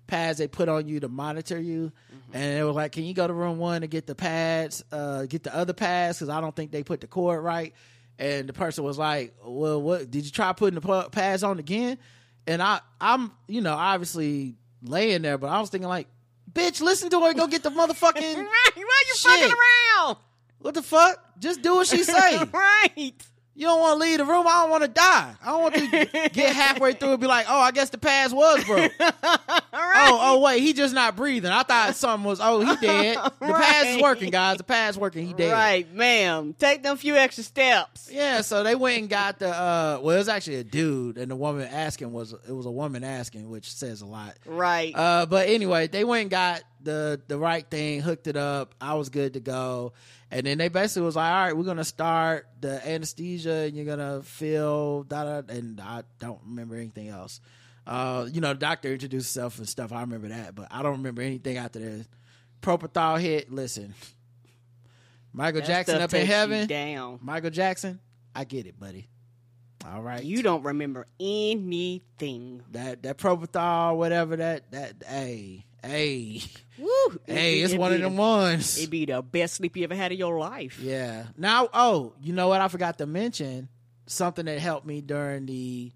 pads they put on you to monitor you. And they were like, can you go to room 1 and get the pads, get the other pads? Because I don't think they put the cord right. And the person was like, well, what did you try putting the pads on again? And I'm, obviously laying there, but I was thinking like, bitch, listen to her and go get the motherfucking Right, why you shit. fucking around? What the fuck? Just do what she say. Right. You don't want to leave the room. I don't want to die. I don't want to get halfway through and be like, oh, I guess the pads was broke. Right. Oh, wait, he just not breathing. I thought something was, he dead. The pads is working, guys. The pads working. He dead. Right, ma'am. Take them few extra steps. Yeah, so they went and got the, it was actually a dude, and the woman asking was a woman asking, which says a lot. Right. But anyway, they went and got the right thing, hooked it up. I was good to go. And then they basically was like, all right, we're going to start the anesthesia and you're going to feel and I don't remember anything else. The doctor introduced himself and stuff. I remember that, but I don't remember anything after this. Propofol hit. Listen, Michael Jackson up in heaven. Down. Michael Jackson, I get it, buddy. All right. You don't remember anything. That Propofol, whatever hey. Woo. Hey, it's one of them ones. It'd be the best sleep you ever had in your life. Yeah. Now, you know what? I forgot to mention something that helped me during the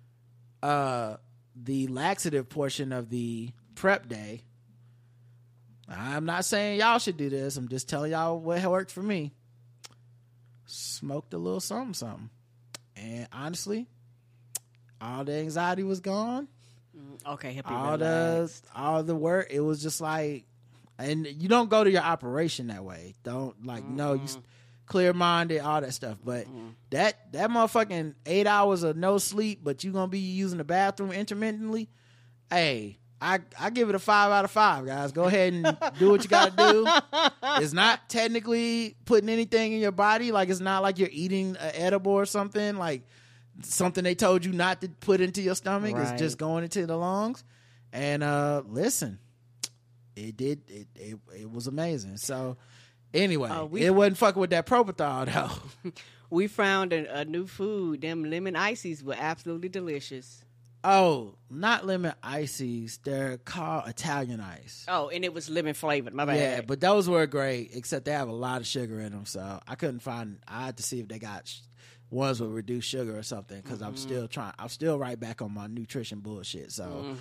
laxative portion of the prep day. I'm not saying y'all should do this. I'm just telling y'all what worked for me. Smoked a little something. And honestly, all the anxiety was gone. Okay, all the work, it was just like, and you don't go to your operation that way. Don't no, you clear minded, all that stuff. But that motherfucking 8 hours of no sleep, but you gonna be using the bathroom intermittently. Hey, I give it a 5 out of 5, guys. Go ahead and do what you gotta do. It's not technically putting anything in your body. Like, it's not like you're eating an edible or something. Like, something they told you not to put into your stomach. Right. Is just going into the lungs. And listen, it was amazing. So anyway, it wasn't fucking with that Propofol though. We found a new food. Them lemon ices were absolutely delicious. Oh, not lemon ices. They're called Italian ice. Oh, and it was lemon flavored. My bad. Yeah, but those were great, except they have a lot of sugar in them. So I couldn't find. I had to see if they got ones with reduced sugar or something, because I'm still right back on my nutrition bullshit. So,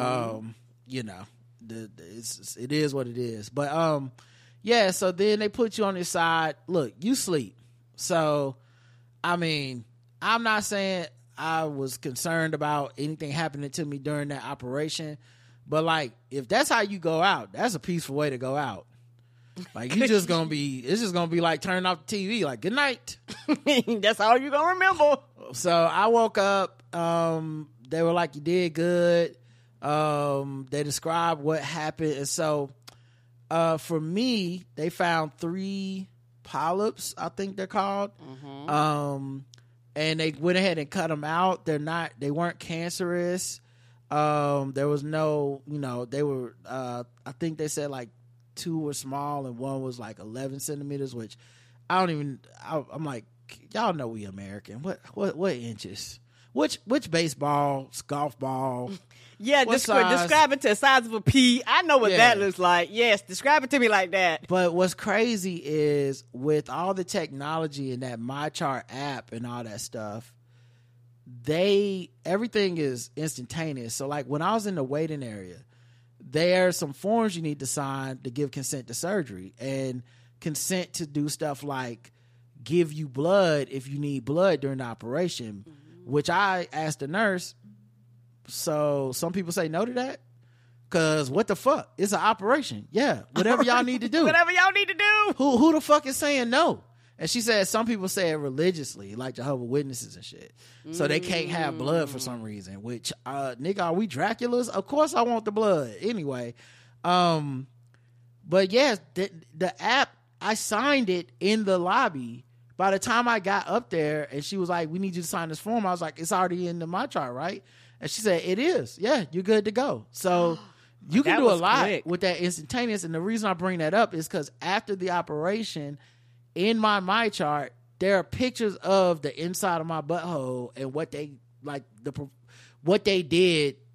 it is what it is. But yeah. So then they put you on this side. Look, you sleep. So, I mean, I'm not saying I was concerned about anything happening to me during that operation, but like, if that's how you go out, that's a peaceful way to go out. Like, it's just gonna be like turning off the TV, like, good night. That's all you're gonna remember. So I woke up, they were like, you did good. They described what happened. And so, for me, they found 3 polyps, I think they're called. And they went ahead and cut them out. They weren't cancerous. There was no, they were, I think they said like 2 were small and 1 was like 11 centimeters, which I'm like, y'all know we American. What inches? Which baseball, golf ball? Yeah, describe it to the size of a pea. I know what that looks like. Yes, describe it to me like that. But what's crazy is, with all the technology and that MyChart app and all that stuff, everything is instantaneous. So like, when I was in the waiting area, there are some forms you need to sign to give consent to surgery, and consent to do stuff like give you blood if you need blood during the operation, which I asked the nurse. So some people say no to that, because what the fuck? It's an operation. Yeah, whatever y'all need to do. Whatever y'all need to do. Who the fuck is saying no? And she said some people say it religiously, like Jehovah's Witnesses and shit. So they can't have blood for some reason, which, nigga, are we Draculas? Of course I want the blood. Anyway. But yes, the app, I signed it in the lobby. By the time I got up there and she was like, we need you to sign this form, I was like, it's already in the MyChart, right? And she said, it is. Yeah, you're good to go. So you can do a lot with that instantaneous. And the reason I bring that up is because after the operation, in my MyChart, there are pictures of the inside of my butthole and what they did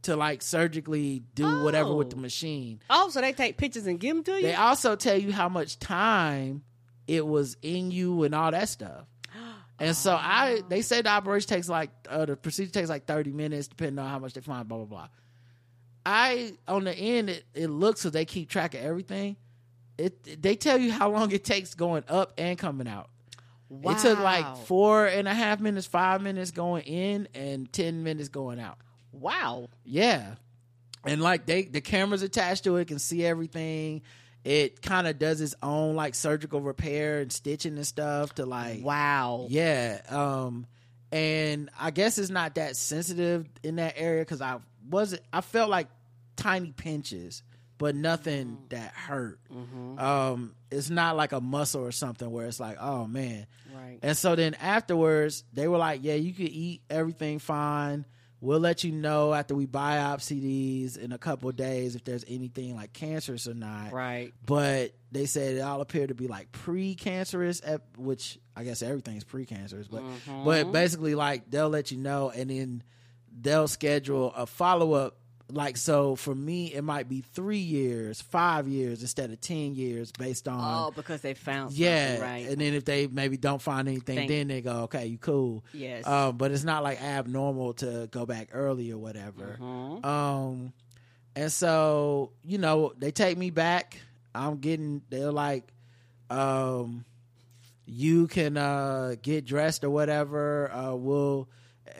to like surgically do whatever with the machine. Oh, so they take pictures and give them to you? They also tell you how much time it was in you and all that stuff. And so they say the operation takes like, the procedure takes like 30 minutes, depending on how much they find, blah, blah, blah. On the end, it looks so they keep track of everything. They tell you how long it takes going up and coming out. Wow. It took like 4.5 minutes, 5 minutes going in and 10 minutes going out. Wow. Yeah. And like the cameras attached to it can see everything. It kind of does its own like surgical repair and stitching and stuff to like. Wow. Yeah. And I guess it's not that sensitive in that area because I felt like tiny pinches, but nothing that hurt. It's not like a muscle or something where it's like, oh man. Right. And so then afterwards, they were like, yeah, you could eat everything fine. We'll let you know after we biopsy these in a couple of days if there's anything like cancerous or not. Right. But they said it all appeared to be like pre-cancerous, which I guess everything's pre-cancerous. But basically, like, they'll let you know, and then they'll schedule a follow-up. Like, so for me, it might be 3 years, 5 years instead of 10 years based on. Oh, because they found something, right. And then if they maybe don't find anything, then they go, okay, you cool. Yes. But it's not like abnormal to go back early or whatever. And so, you know, they take me back. They're like, you can get dressed or whatever. We'll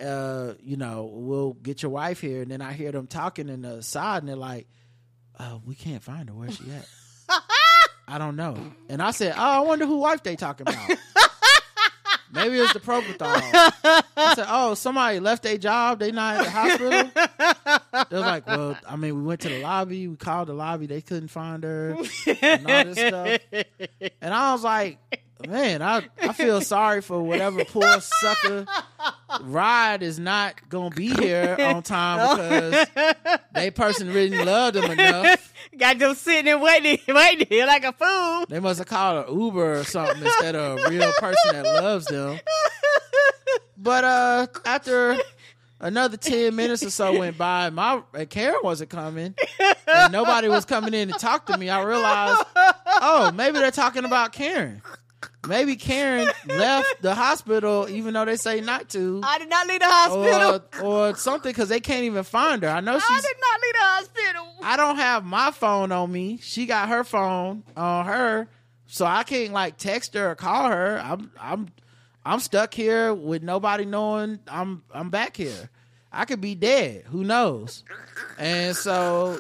get your wife here. And then I hear them talking in the side, and they're like, we can't find her. Where's she at? I don't know. And I said, I wonder who wife they talking about. Maybe it's the Propathol. I said, somebody left their job. They not at the hospital. They're like, well, I mean, we went to the lobby. We called the lobby. They couldn't find her and all this stuff. And I was like, man, I feel sorry for whatever poor sucker ride is not going to be here on time because they person really loved them enough. Got them sitting and waiting here like a fool. They must have called an Uber or something instead of a real person that loves them. But after another 10 minutes or so went by, and Karen wasn't coming, and nobody was coming in to talk to me, I realized, maybe they're talking about Karen. Maybe Karen left the hospital even though they say not to. I did not leave the hospital. Or something because they can't even find her. I know I did not leave the hospital. I don't have my phone on me. She got her phone on her, so I can't like text her or call her. I'm stuck here with nobody knowing I'm back here. I could be dead. Who knows? And so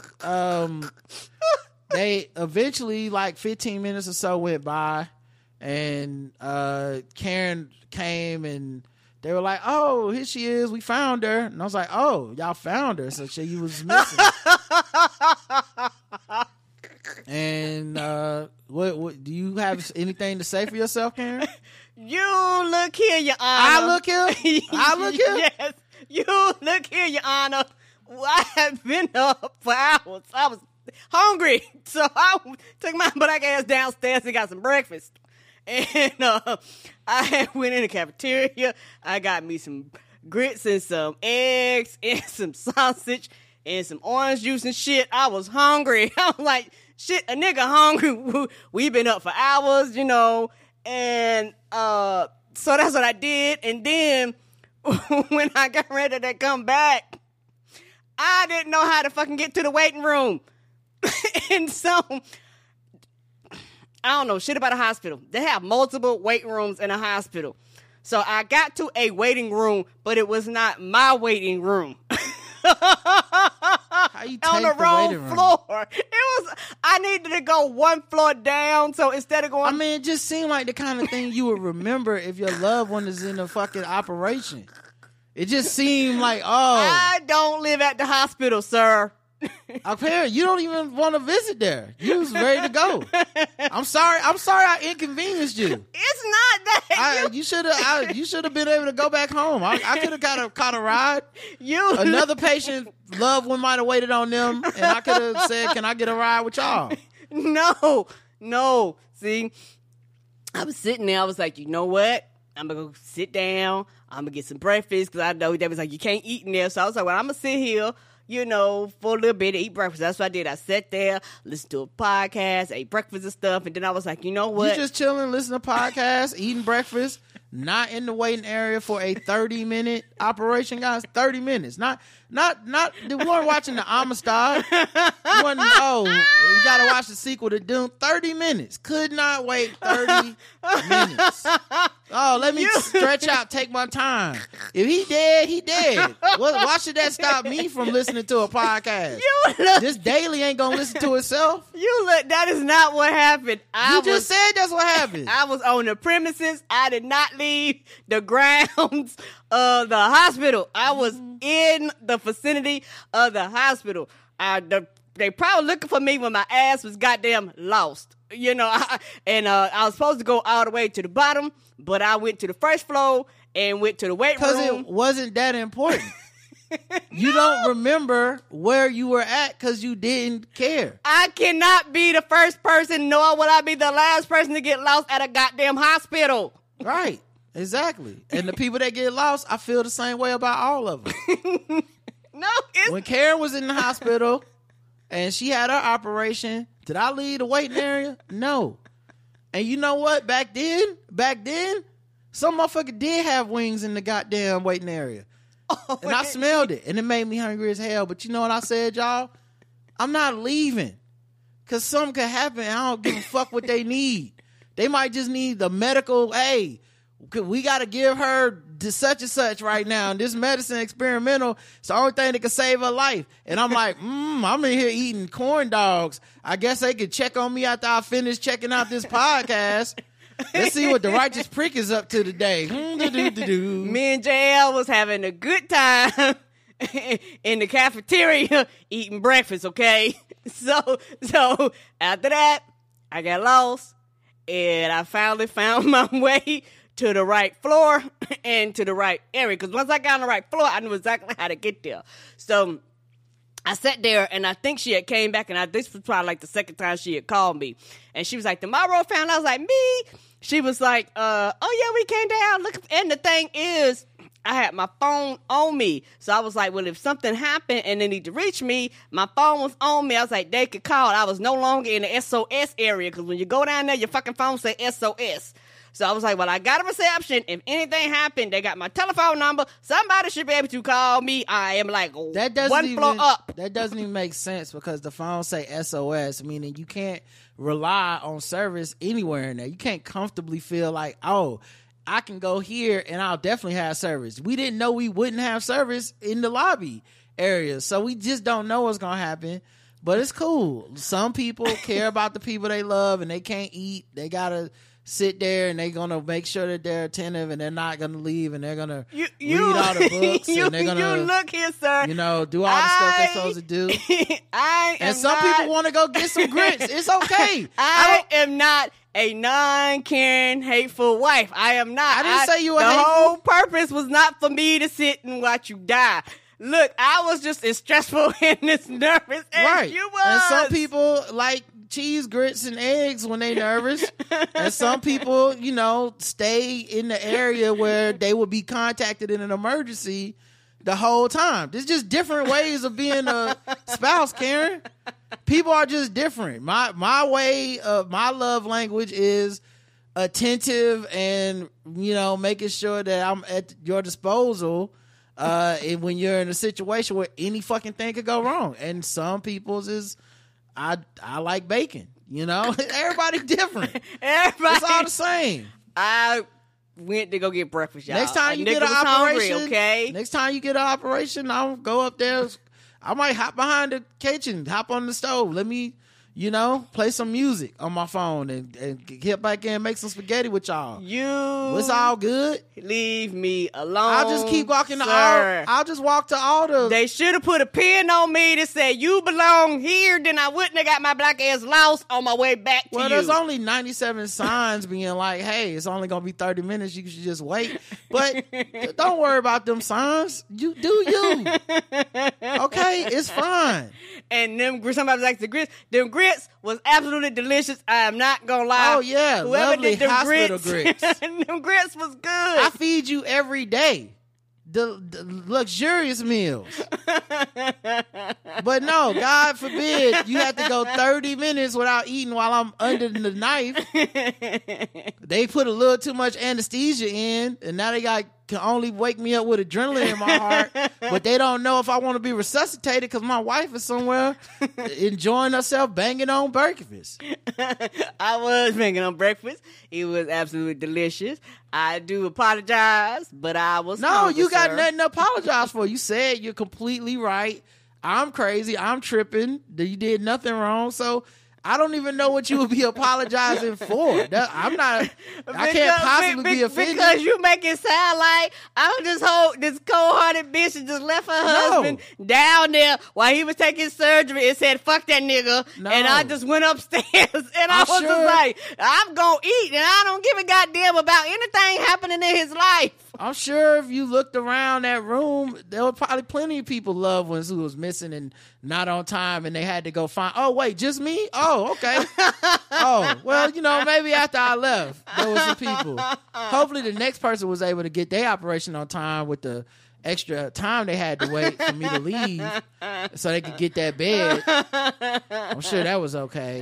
they eventually, like 15 minutes or so went by, and Karen came and they were like, oh, here she is. We found her. And I was like, oh, y'all found her. So she was missing. And what do you have anything to say for yourself, Karen? You look here, Your Honor. I look here? I look here? Yes. You look here, Your Honor. I have been up for hours. I was hungry. So I took my black ass downstairs and got some breakfast. And I went in the cafeteria. I got me some grits and some eggs and some sausage and some orange juice and shit. I was hungry. I was like, shit, a nigga hungry. We've been up for hours, you know. And so that's what I did. And then when I got ready to come back, I didn't know how to fucking get to the waiting room. And so I don't know shit about a hospital. They have multiple waiting rooms in a hospital. So I got to a waiting room, but it was not my waiting room. How you take on the the wrong waiting room? floor. I needed to go one floor down, so instead of going... I mean, it just seemed like the kind of thing you would remember if your loved one is in a fucking operation. It just seemed like, I don't live at the hospital, sir. Apparently, you don't even want to visit there. You was ready to go. I'm sorry I inconvenienced you. It's not that. You should have been able to go back home. I could have caught a ride. Another patient loved one might have waited on them, and I could have said, "Can I get a ride with y'all?" No. See, I was sitting there. I was like, you know what? I'm gonna go sit down. I'm gonna get some breakfast because I know they was like, you can't eat in there. So I was like, well, I'm gonna sit here. for a little bit to eat breakfast. That's what I did. I sat there, listened to a podcast, ate breakfast and stuff, and then I was like, you know what? You just chilling, listening to podcasts, eating breakfast, not in the waiting area for a 30-minute operation, guys. 30 minutes. Not. We weren't watching the Amistad. We gotta watch the sequel to Doom. 30 minutes. Could not wait 30 minutes. Oh, let me stretch out, take my time. If he dead, he dead. Why should that stop me from listening to a podcast? This daily ain't gonna listen to itself. That is not what happened. You just said that's what happened. I was on the premises. I did not leave the grounds of the hospital. I was in the vicinity of the hospital. They probably looking for me when my ass was goddamn lost. I was supposed to go all the way to the bottom, but I went to the first floor and went to the weight room. Because it wasn't that important. You don't remember where you were at because you didn't care. I cannot be the first person, nor will I be the last person to get lost at a goddamn hospital. Right. Exactly. And the people that get lost, I feel the same way about all of them. When Karen was in the hospital and she had her operation, did I leave the waiting area? No. And you know what? Back then, some motherfucker did have wings in the goddamn waiting area. And I smelled it. And it made me hungry as hell. But you know what I said, y'all? I'm not leaving. Because something could happen and I don't give a fuck what they need. They might just need the medical, hey, we got to give her such and such right now. And this medicine experimental, it's the only thing that can save her life. And I'm like, I'm in here eating corn dogs. I guess they could check on me after I finish checking out this podcast. Let's see what the righteous prick is up to today. Me and JL was having a good time in the cafeteria eating breakfast, okay? So after that, I got lost and I finally found my way to the right floor and to the right area. Because once I got on the right floor, I knew exactly how to get there. So I sat there, and I think she had came back, and this was probably like the second time she had called me. And she was like, tomorrow found. I was like, me? She was like, oh, yeah, we came down. Look, and the thing is, I had my phone on me. So I was like, well, if something happened and they need to reach me, my phone was on me. I was like, they could call. I was no longer in the SOS area, because when you go down there, your fucking phone say SOS. So I was like, well, I got a reception. If anything happened, they got my telephone number. Somebody should be able to call me. I am like one floor up. That doesn't even make sense, because the phone say SOS, meaning you can't rely on service anywhere in there. You can't comfortably feel like, oh, I can go here and I'll definitely have service. We didn't know we wouldn't have service in the lobby area. So we just don't know what's going to happen. But it's cool. Some people care about the people they love and they can't eat. They got to sit there and they're going to make sure that they're attentive and they're not going to leave and they're going to read all the books and they're going to, look here, sir. Do all the stuff they're supposed to do. Some people want to go get some grits. It's okay. I am not a non-caring, hateful wife. I am not. I didn't say you were hateful. hateful. The whole purpose was not for me to sit and watch you die. Look, I was just as stressful and as nervous as you was. And some people like cheese, grits, and eggs when they nervous. And some people, stay in the area where they will be contacted in an emergency the whole time. There's just different ways of being a spouse, Karen. People are just different. My way of my love language is attentive and, making sure that I'm at your disposal and when you're in a situation where any fucking thing could go wrong. And some people's is I like bacon, Everybody's different. It's all the same. I went to go get breakfast, y'all. Next time you get an operation, Next time you get an operation, I'll go up there. I might hop behind the kitchen, hop on the stove. Let me, play some music on my phone and get back in and make some spaghetti with y'all. It's all good. Leave me alone. I'll just keep walking I'll just walk to all the. They should have put a pin on me to say you belong here. Then I wouldn't have got my black ass lost on my way back to you. Well, there's only 97 signs being like, hey, it's only going to be 30 minutes. You should just wait. But don't worry about them signs. You do you. Okay, it's fine. And somebody likes the grits. Them grits was absolutely delicious. I am not gonna lie. Oh yeah, whoever lovely did them hospital grits. Them grits was good. I feed you every day. The luxurious meals. But no, God forbid you have to go 30 minutes without eating while I'm under the knife. They put a little too much anesthesia in, and now they can only wake me up with adrenaline in my heart. But they don't know if I want to be resuscitated because my wife is somewhere enjoying herself banging on breakfast. I was banging on breakfast. It was absolutely delicious. I do apologize, but I was hungry, you got sir. nothing to apologize for. You said you're completely right. I'm crazy. I'm tripping. You did nothing wrong. So I don't even know what you would be apologizing for. I can't possibly be offended. Because you make it sound like I'm this cold-hearted bitch that just left her husband down there while he was taking surgery and said, fuck that nigga. No. And I just went upstairs and I was just like, I'm going to eat and I don't give a goddamn about anything happening in his life. I'm sure if you looked around that room, there were probably plenty of people, loved ones, who was missing and not on time, and they had to go find. Oh, wait, just me? Oh, okay. Oh, well, maybe after I left, there were some people. Hopefully the next person was able to get their operation on time with the extra time they had to wait for me to leave so they could get that bed. I'm sure that was okay.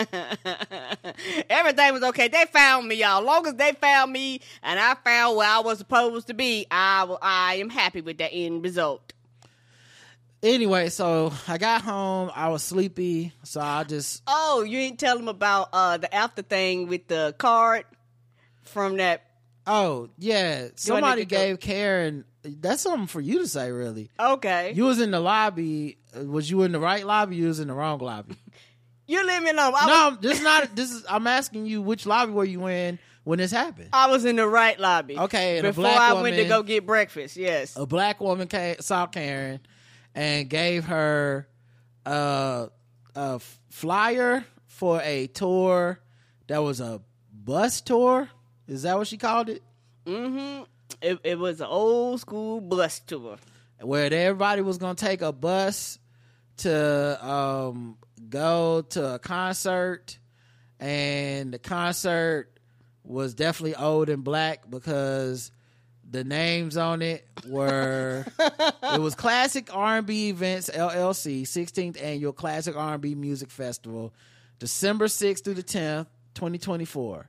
Everything was okay. They found me, y'all. Long as they found me and I found where I was supposed to be, I am happy with that end result. Anyway, so I got home. I was sleepy, so I just... Oh, you didn't tell them about the after thing with the card from that... Oh, yeah. Somebody gave Karen... That's something for you to say, really. Okay. You was in the lobby. Was you in the right lobby? You was in the wrong lobby. You leave me alone. I'm asking you, which lobby were you in when this happened? I was in the right lobby. Okay. And before I went to go get breakfast, yes. A black woman saw Karen and gave her a flyer for a tour that was a bus tour. Is that what she called it? Mm-hmm. It was an old school bus tour where everybody was going to take a bus to go to a concert, and the concert was definitely old and black because the names on it were it was Classic R&B Events LLC 16th Annual Classic R&B Music Festival, December 6th through the 10th, 2024.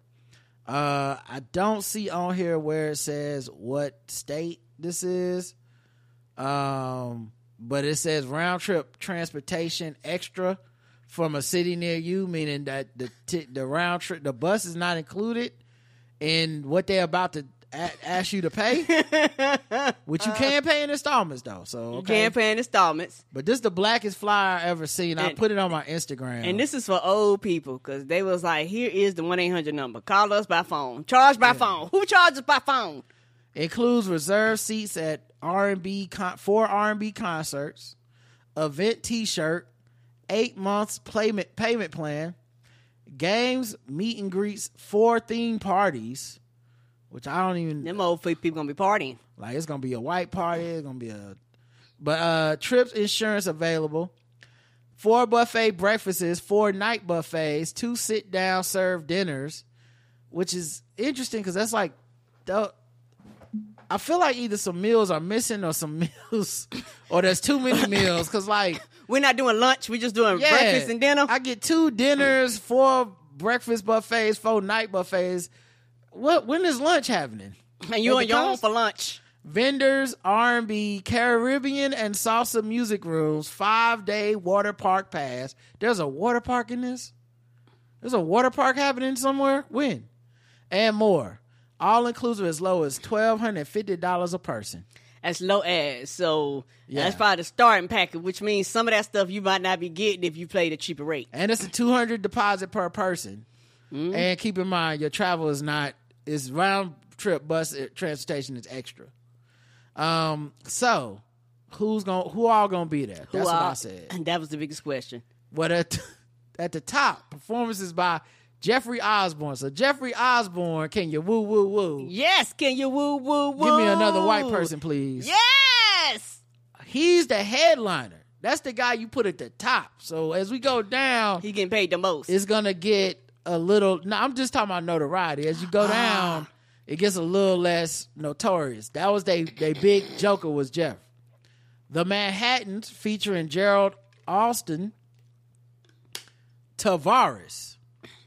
I don't see on here where it says what state this is. But it says round trip transportation extra from a city near you, meaning that the round trip, the bus is not included in what they're about to ask you to pay, which you can pay in installments though. So okay. You can pay in installments. But this is the blackest flyer I ever seen. I put it on my Instagram. And this is for old people because they was like, here is the 1-800 number. Call us by phone. Charge by phone. Who charges by phone? Includes reserved seats at four R&B concerts, event T-shirt, 8 months payment plan, games, meet and greets, 4 theme parties. Which I don't even... Them old people gonna be partying. Like, it's gonna be a white party. It's gonna be But trips insurance available. 4 buffet breakfasts, 4 night buffets, 2 sit-down served dinners. Which is interesting because that's like... I feel like either some meals are missing or some meals... or there's too many meals because like... We're not doing lunch. We're just doing breakfast and dinner. I get 2 dinners, 4 breakfast buffets, 4 night buffets... When is lunch happening? And you on your own for lunch. Vendors, R&B, Caribbean, and salsa music rooms, 5-day water park pass. There's a water park in this? There's a water park happening somewhere? When? And more. All inclusive as low as $1,250 a person. As low as. So yeah. That's probably the starting package, which means some of that stuff you might not be getting if you played a cheaper rate. And it's a $200 deposit per person. Mm-hmm. And keep in mind, your travel is round trip bus transportation is extra. So who all gonna be there? That's what I said. And that was the biggest question. But at the top, performances by Jeffrey Osborne. So Jeffrey Osborne, can you woo woo woo? Yes, can you woo woo woo? Give me another white person, please. Yes. He's the headliner. That's the guy you put at the top. So as we go down, he getting paid the most. It's gonna get a little. No, I'm just talking about notoriety. As you go down, it gets a little less notorious. That was they big joker was Jeff. The Manhattans featuring Gerald Austin Tavares.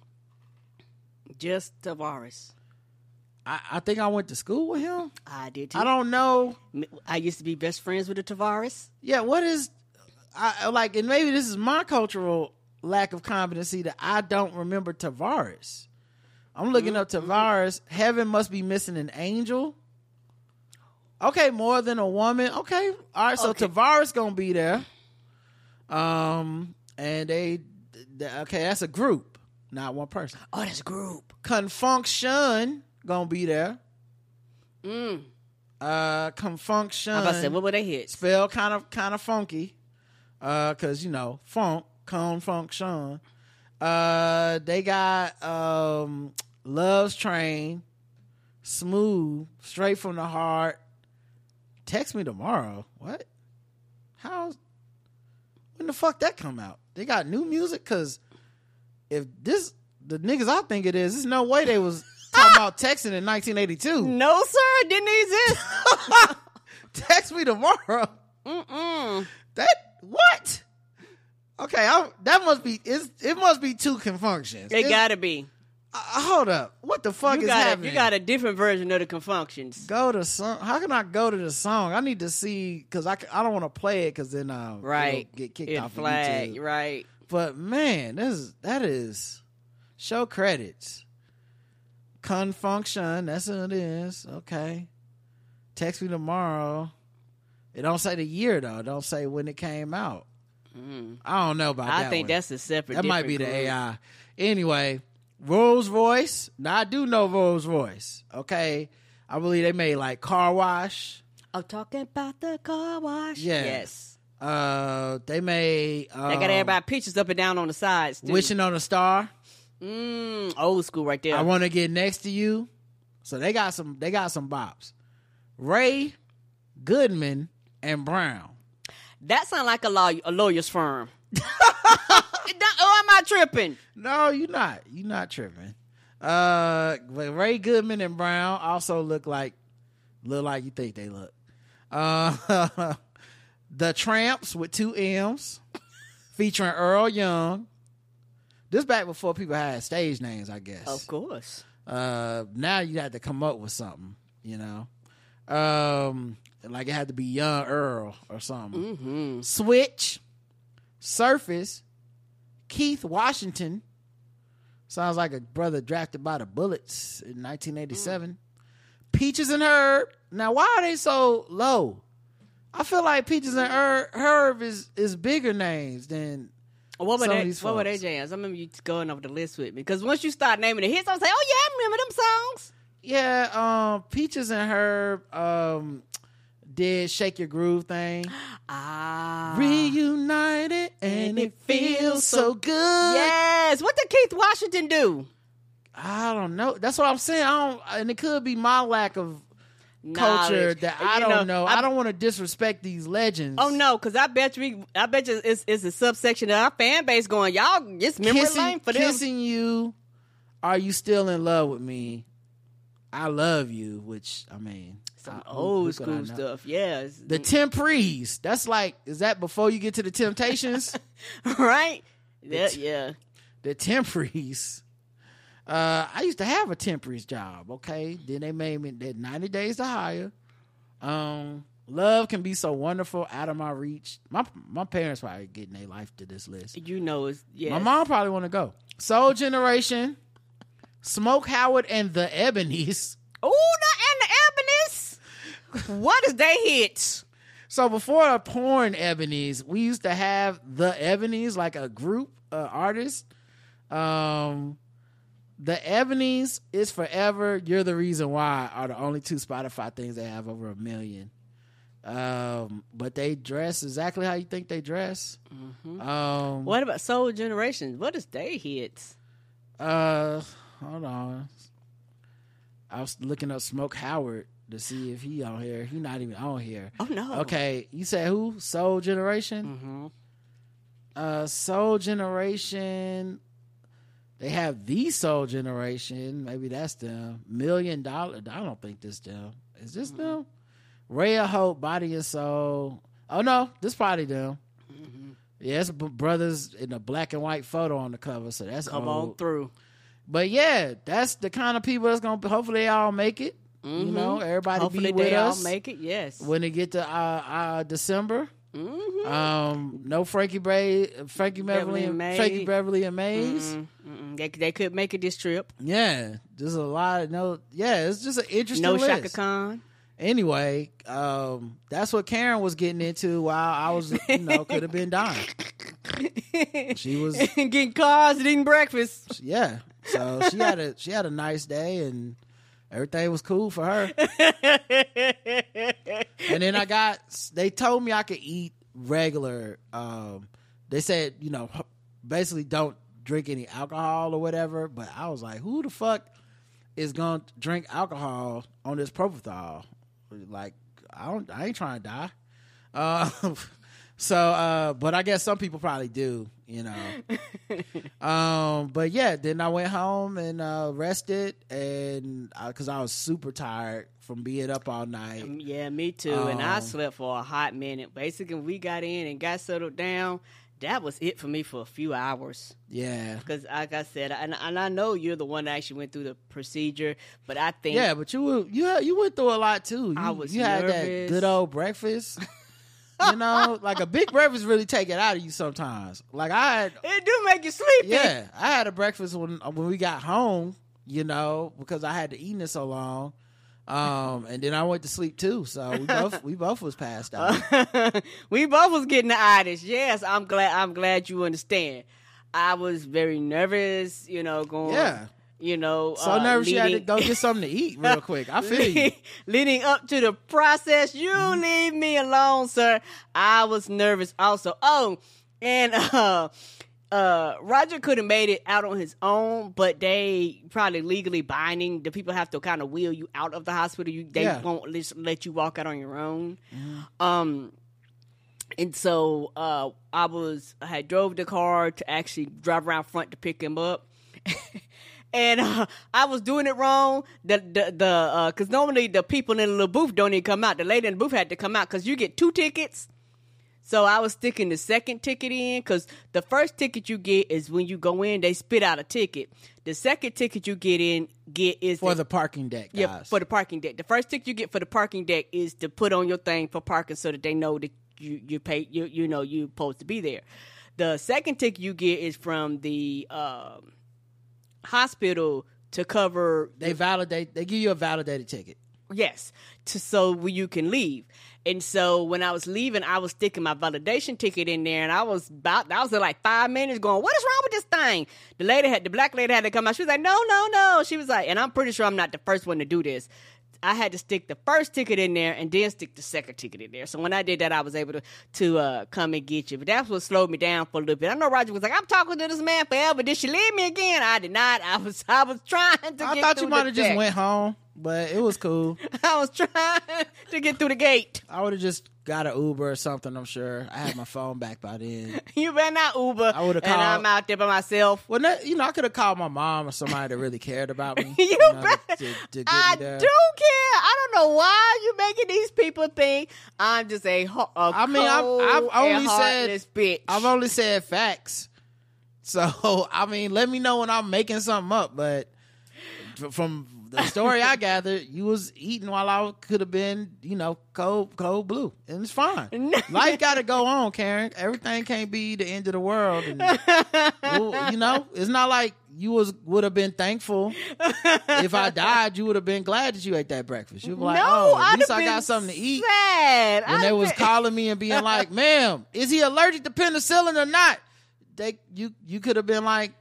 Just Tavares. I think I went to school with him. I did too. I don't know. I used to be best friends with the Tavares. Yeah, what is and maybe this is my cultural lack of competency that I don't remember Tavares. I'm looking up Tavares. Heaven must be missing an angel. Okay, more than a woman. Okay, all right. So Tavares gonna be there. And okay, that's a group, not one person. Oh, that's a group. Confunction gonna be there. Confunction. I'm about to say, what were they hits? Spell kind of funky. Cause funk, confunction. They got Love's Train, Smooth, Straight from the Heart. Text Me Tomorrow. What? When the fuck that come out? They got new music? Cause if this the niggas I think it is, there's no way they was talking about texting in 1982. No, sir, it didn't exist. Text Me Tomorrow. That what? Okay, that must be it must be two confunctions. It gotta be. Hold up. What the fuck is happening? You got a different version of the confunctions. Go to song. How can I go to the song? I need to see because I don't want to play it because then it'll get kicked off of YouTube. Right. But man, that is show credits. Confunction. That's what it is. Okay. Text Me Tomorrow. It don't say the year though. It don't say when it came out. I don't know about that. I think that's a separate. That might be the group. AI. Anyway, Rolls Royce. Now I do know Rolls Royce. Okay, I believe they made like Car Wash. I'm talking about the car wash. Yeah. Yes. They made. They got everybody pictures up and down on the sides. Too. Wishing on a Star. Old school right there. I Want to Get Next to You. So they got some bops. Ray, Goodman, and Brown. That sounds like a lawyer's firm. Or am I tripping? No, you're not. You're not tripping. But Ray Goodman and Brown also look like you think they look. The Tramps with 2 M's, featuring Earl Young. This back before people had stage names, I guess. Of course. Now you had to come up with something, like it had to be Young Earl or something. Switch, Surface, Keith Washington. Sounds like a brother drafted by the Bullets in 1987. Peaches and Herb. Now, why are they so low? I feel like Peaches and Herb is bigger names than What were some of they? these What were folks. they jams? I remember you going over the list with me because once you start naming the hits, I was like, oh yeah, I remember them songs. Yeah, Peaches and Herb did Shake Your Groove thing. Reunited and it feels so good. Yes. What did Keith Washington do? I don't know. That's what I'm saying. And it could be my lack of culture Knowledge. that I don't know. I don't want to disrespect these legends. Oh no, because I bet you it's a subsection of our fan base going, y'all, it's memory lane for them. Kissing You, Are You Still in Love with Me? I Love You, which I mean, Some who old could I school know? stuff. Yeah. The Temprees. That's like, is that before you get to the Temptations? Right? Yeah. The Temprees. I used to have a Temprees job. Okay, then they made me that 90 Days to Hire. Love Can Be So Wonderful, Out of My Reach. My parents probably getting their life to this list. It's yeah. My mom probably want to go. Soul Generation, Smoke Howard and the Ebonies. Oh, and the Ebonies. What is they hits? So before the porn Ebonies, we used to have the Ebonies, like a group artist. The Ebonies, Is Forever, You're the Reason Why are the only 2 Spotify things that have over 1 million. But they dress exactly how you think they dress. What about Soul Generation? What is they hits? Hold on. I was looking up Smoke Howard to see if he on here. He not even on here. Oh no. Okay, you said who? Soul Generation? Soul Generation. They have The Soul Generation. Maybe that's them. $1 Million. I don't think this them. Is this them? Ray of Hope, Body and Soul. Oh no, this probably them. Yeah, it's brothers in a black and white photo on the cover, so that's Come old. on through. But yeah, that's the kind of people that's gonna. Hopefully, they all make it. You know, everybody Hopefully be with they us all make it. Yes. when they get to December. No Frankie Beverly and Maze. They could make it this trip. Yeah, there's a lot of it's just an interesting No list. Shaka Khan. Anyway, that's what Karen was getting into while I was, could have been dying. She was getting cars and eating breakfast. Yeah. So she had a nice day and everything was cool for her. And then they told me I could eat regular. They said, basically don't drink any alcohol or whatever. But I was like, who the fuck is going to drink alcohol on this propofol? Like, I ain't trying to die. But I guess some people probably do, But yeah, then I went home and rested, and because I was super tired from being up all night. Yeah, me too. And I slept for a hot minute. Basically, when we got in and got settled down, that was it for me for a few hours. Yeah. Because like I said, and I know you're the one that actually went through the procedure, but I think... Yeah, but you went through a lot too. You had nervous. That good old breakfast. Like a big breakfast really take it out of you sometimes. Like it do make you sleepy. Yeah, I had a breakfast when we got home, because I had to eat it so long. And then I went to sleep too. So we both was passed out. We both was getting the itis. Yes, I'm glad you understand. I was very nervous, going. Yeah. So nervous you had to go get something to eat real quick. I feel you. Leading up to the process, you leave me alone, sir. I was nervous also. Oh, and Roger could have made it out on his own, but they probably legally binding. The people have to kind of wheel you out of the hospital. They won't let you walk out on your own. Mm-hmm. And so I had drove the car to actually drive around front to pick him up. And I was doing it wrong. Because normally the people in the little booth don't even come out. The lady in the booth had to come out because you get 2 tickets. So I was sticking the second ticket in because the first ticket you get is when you go in, they spit out a ticket. The second ticket you get is for the parking deck, guys. Yeah, for the parking deck. The first ticket you get for the parking deck is to put on your thing for parking so that they know that you pay. You're supposed to be there. The second ticket you get is from the hospital to cover. They give you a validated ticket. Yes, so you can leave. And so when I was leaving, I was sticking my validation ticket in there, and I was in like 5 minutes going, what is wrong with this thing? The black lady had to come out. She was like, no. She was like, and I'm pretty sure I'm not the first one to do this. I had to stick the first ticket in there and then stick the second ticket in there. So when I did that, I was able to come and get you. But that's what slowed me down for a little bit. I know Roger was like, I'm talking to this man forever. Did she leave me again? I did not. I was trying to get I thought you might have just went home, but it was cool. I was trying to get through the gate. I would have just got an Uber or something, I'm sure. I had my phone back by then. You better not Uber. I would have called. And I'm out there by myself. Well, I could have called my mom or somebody that really cared about me. To get me there. I do care. I don't know why you making these people think I'm just I've only said facts. So, let me know when I'm making something up. But from the story I gathered, you was eating while I could have been, cold blue. And it's fine. Life got to go on, Karen. Everything can't be the end of the world. And, it's not like you would have been thankful. If I died, you would have been glad that you ate that breakfast. You'd be like, at least I got something to eat. When they was calling me and being like, ma'am, is he allergic to penicillin or not? You could have been like,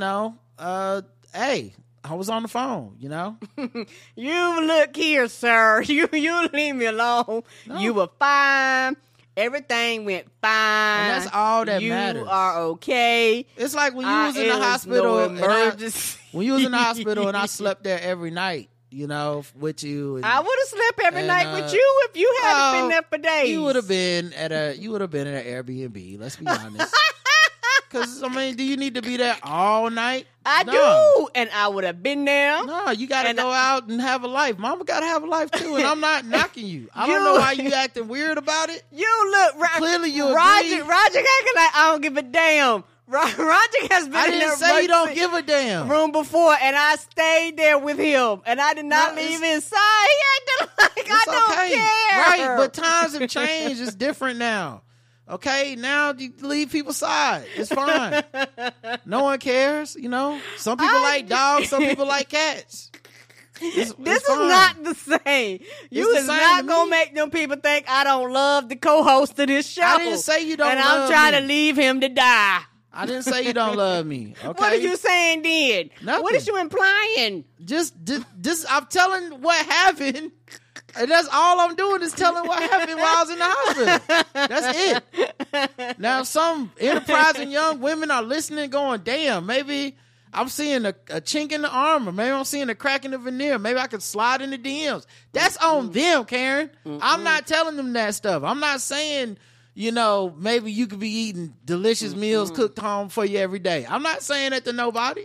hey, I was on the phone, You look here, sir. You leave me alone. No. You were fine. Everything went fine. And that's all that matters. You are okay. It's like when you was in the hospital. When you was in the hospital and I slept there every night, with you. And, I would have slept every night with you if you hadn't been there for days. You would have been at an Airbnb. Let's be honest. Because, I mean, do you need to be there all night? I do, and I would have been there. No, you got to go out and have a life. Mama got to have a life, too, and I'm not knocking you. I don't know why you acting weird about it. You look... Clearly you agree. Roger acting like I don't give a damn. Roger has been I in didn't say you don't give a damn. Room before, and I stayed there with him, and I did not leave inside. He acted like I don't care. Right, but times have changed. It's different now. Okay, now you leave people's side. It's fine. No one cares, you know. Some people like dogs, some people like cats. This is not the same. You is not gonna make them people think I don't love the co-host of this show. I didn't say you don't love me. And I'm trying to leave him to die. I didn't say you don't love me. Okay. What are you saying then? Nothing. What is you implying? Just I'm telling what happened. And that's all I'm doing is telling what happened while I was in the hospital. That's it. Now, some enterprising young women are listening going, damn, maybe I'm seeing a chink in the armor. Maybe I'm seeing a crack in the veneer. Maybe I could slide in the DMs. That's on them, Karen. I'm not telling them that stuff. I'm not saying, you know, maybe you could be eating delicious meals cooked home for you every day. I'm not saying that to nobody.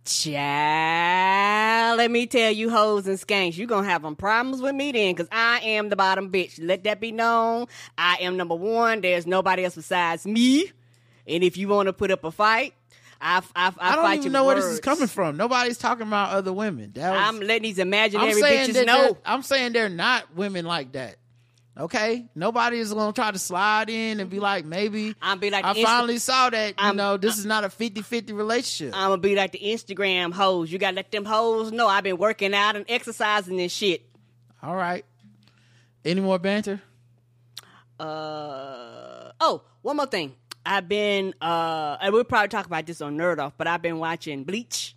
Child, let me tell you, hoes and skanks, you gonna have some problems with me then, because I am the bottom bitch. Let that be known. I am number one. There's nobody else besides me. And if you want to put up a fight, I don't even know where this is coming from. Nobody's talking about other women. I'm letting these imaginary bitches know. I'm saying they're not women like that. Okay, nobody is gonna try to slide in and be like, maybe I finally saw that. This is not a 50-50 relationship. I'm gonna be like the Instagram hoes. You gotta let them hoes know I've been working out and exercising and shit. All right. Any more banter? One more thing. I've been and we'll probably talk about this on Nerd Off, but I've been watching Bleach.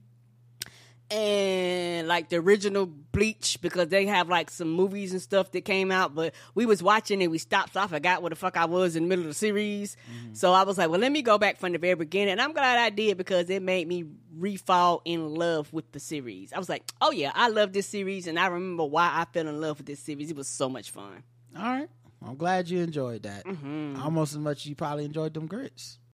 And like the original Bleach, because they have like some movies and stuff that came out, but we was watching and we stopped, so I forgot where the fuck I was in the middle of the series. So I was like, well, let me go back from the very beginning. And I'm glad I did, because it made me re-fall in love with the series. I was like, oh yeah, I love this series, and I remember why I fell in love with this series. It was so much fun. All right. I'm glad you enjoyed that. Almost as much as you probably enjoyed them grits.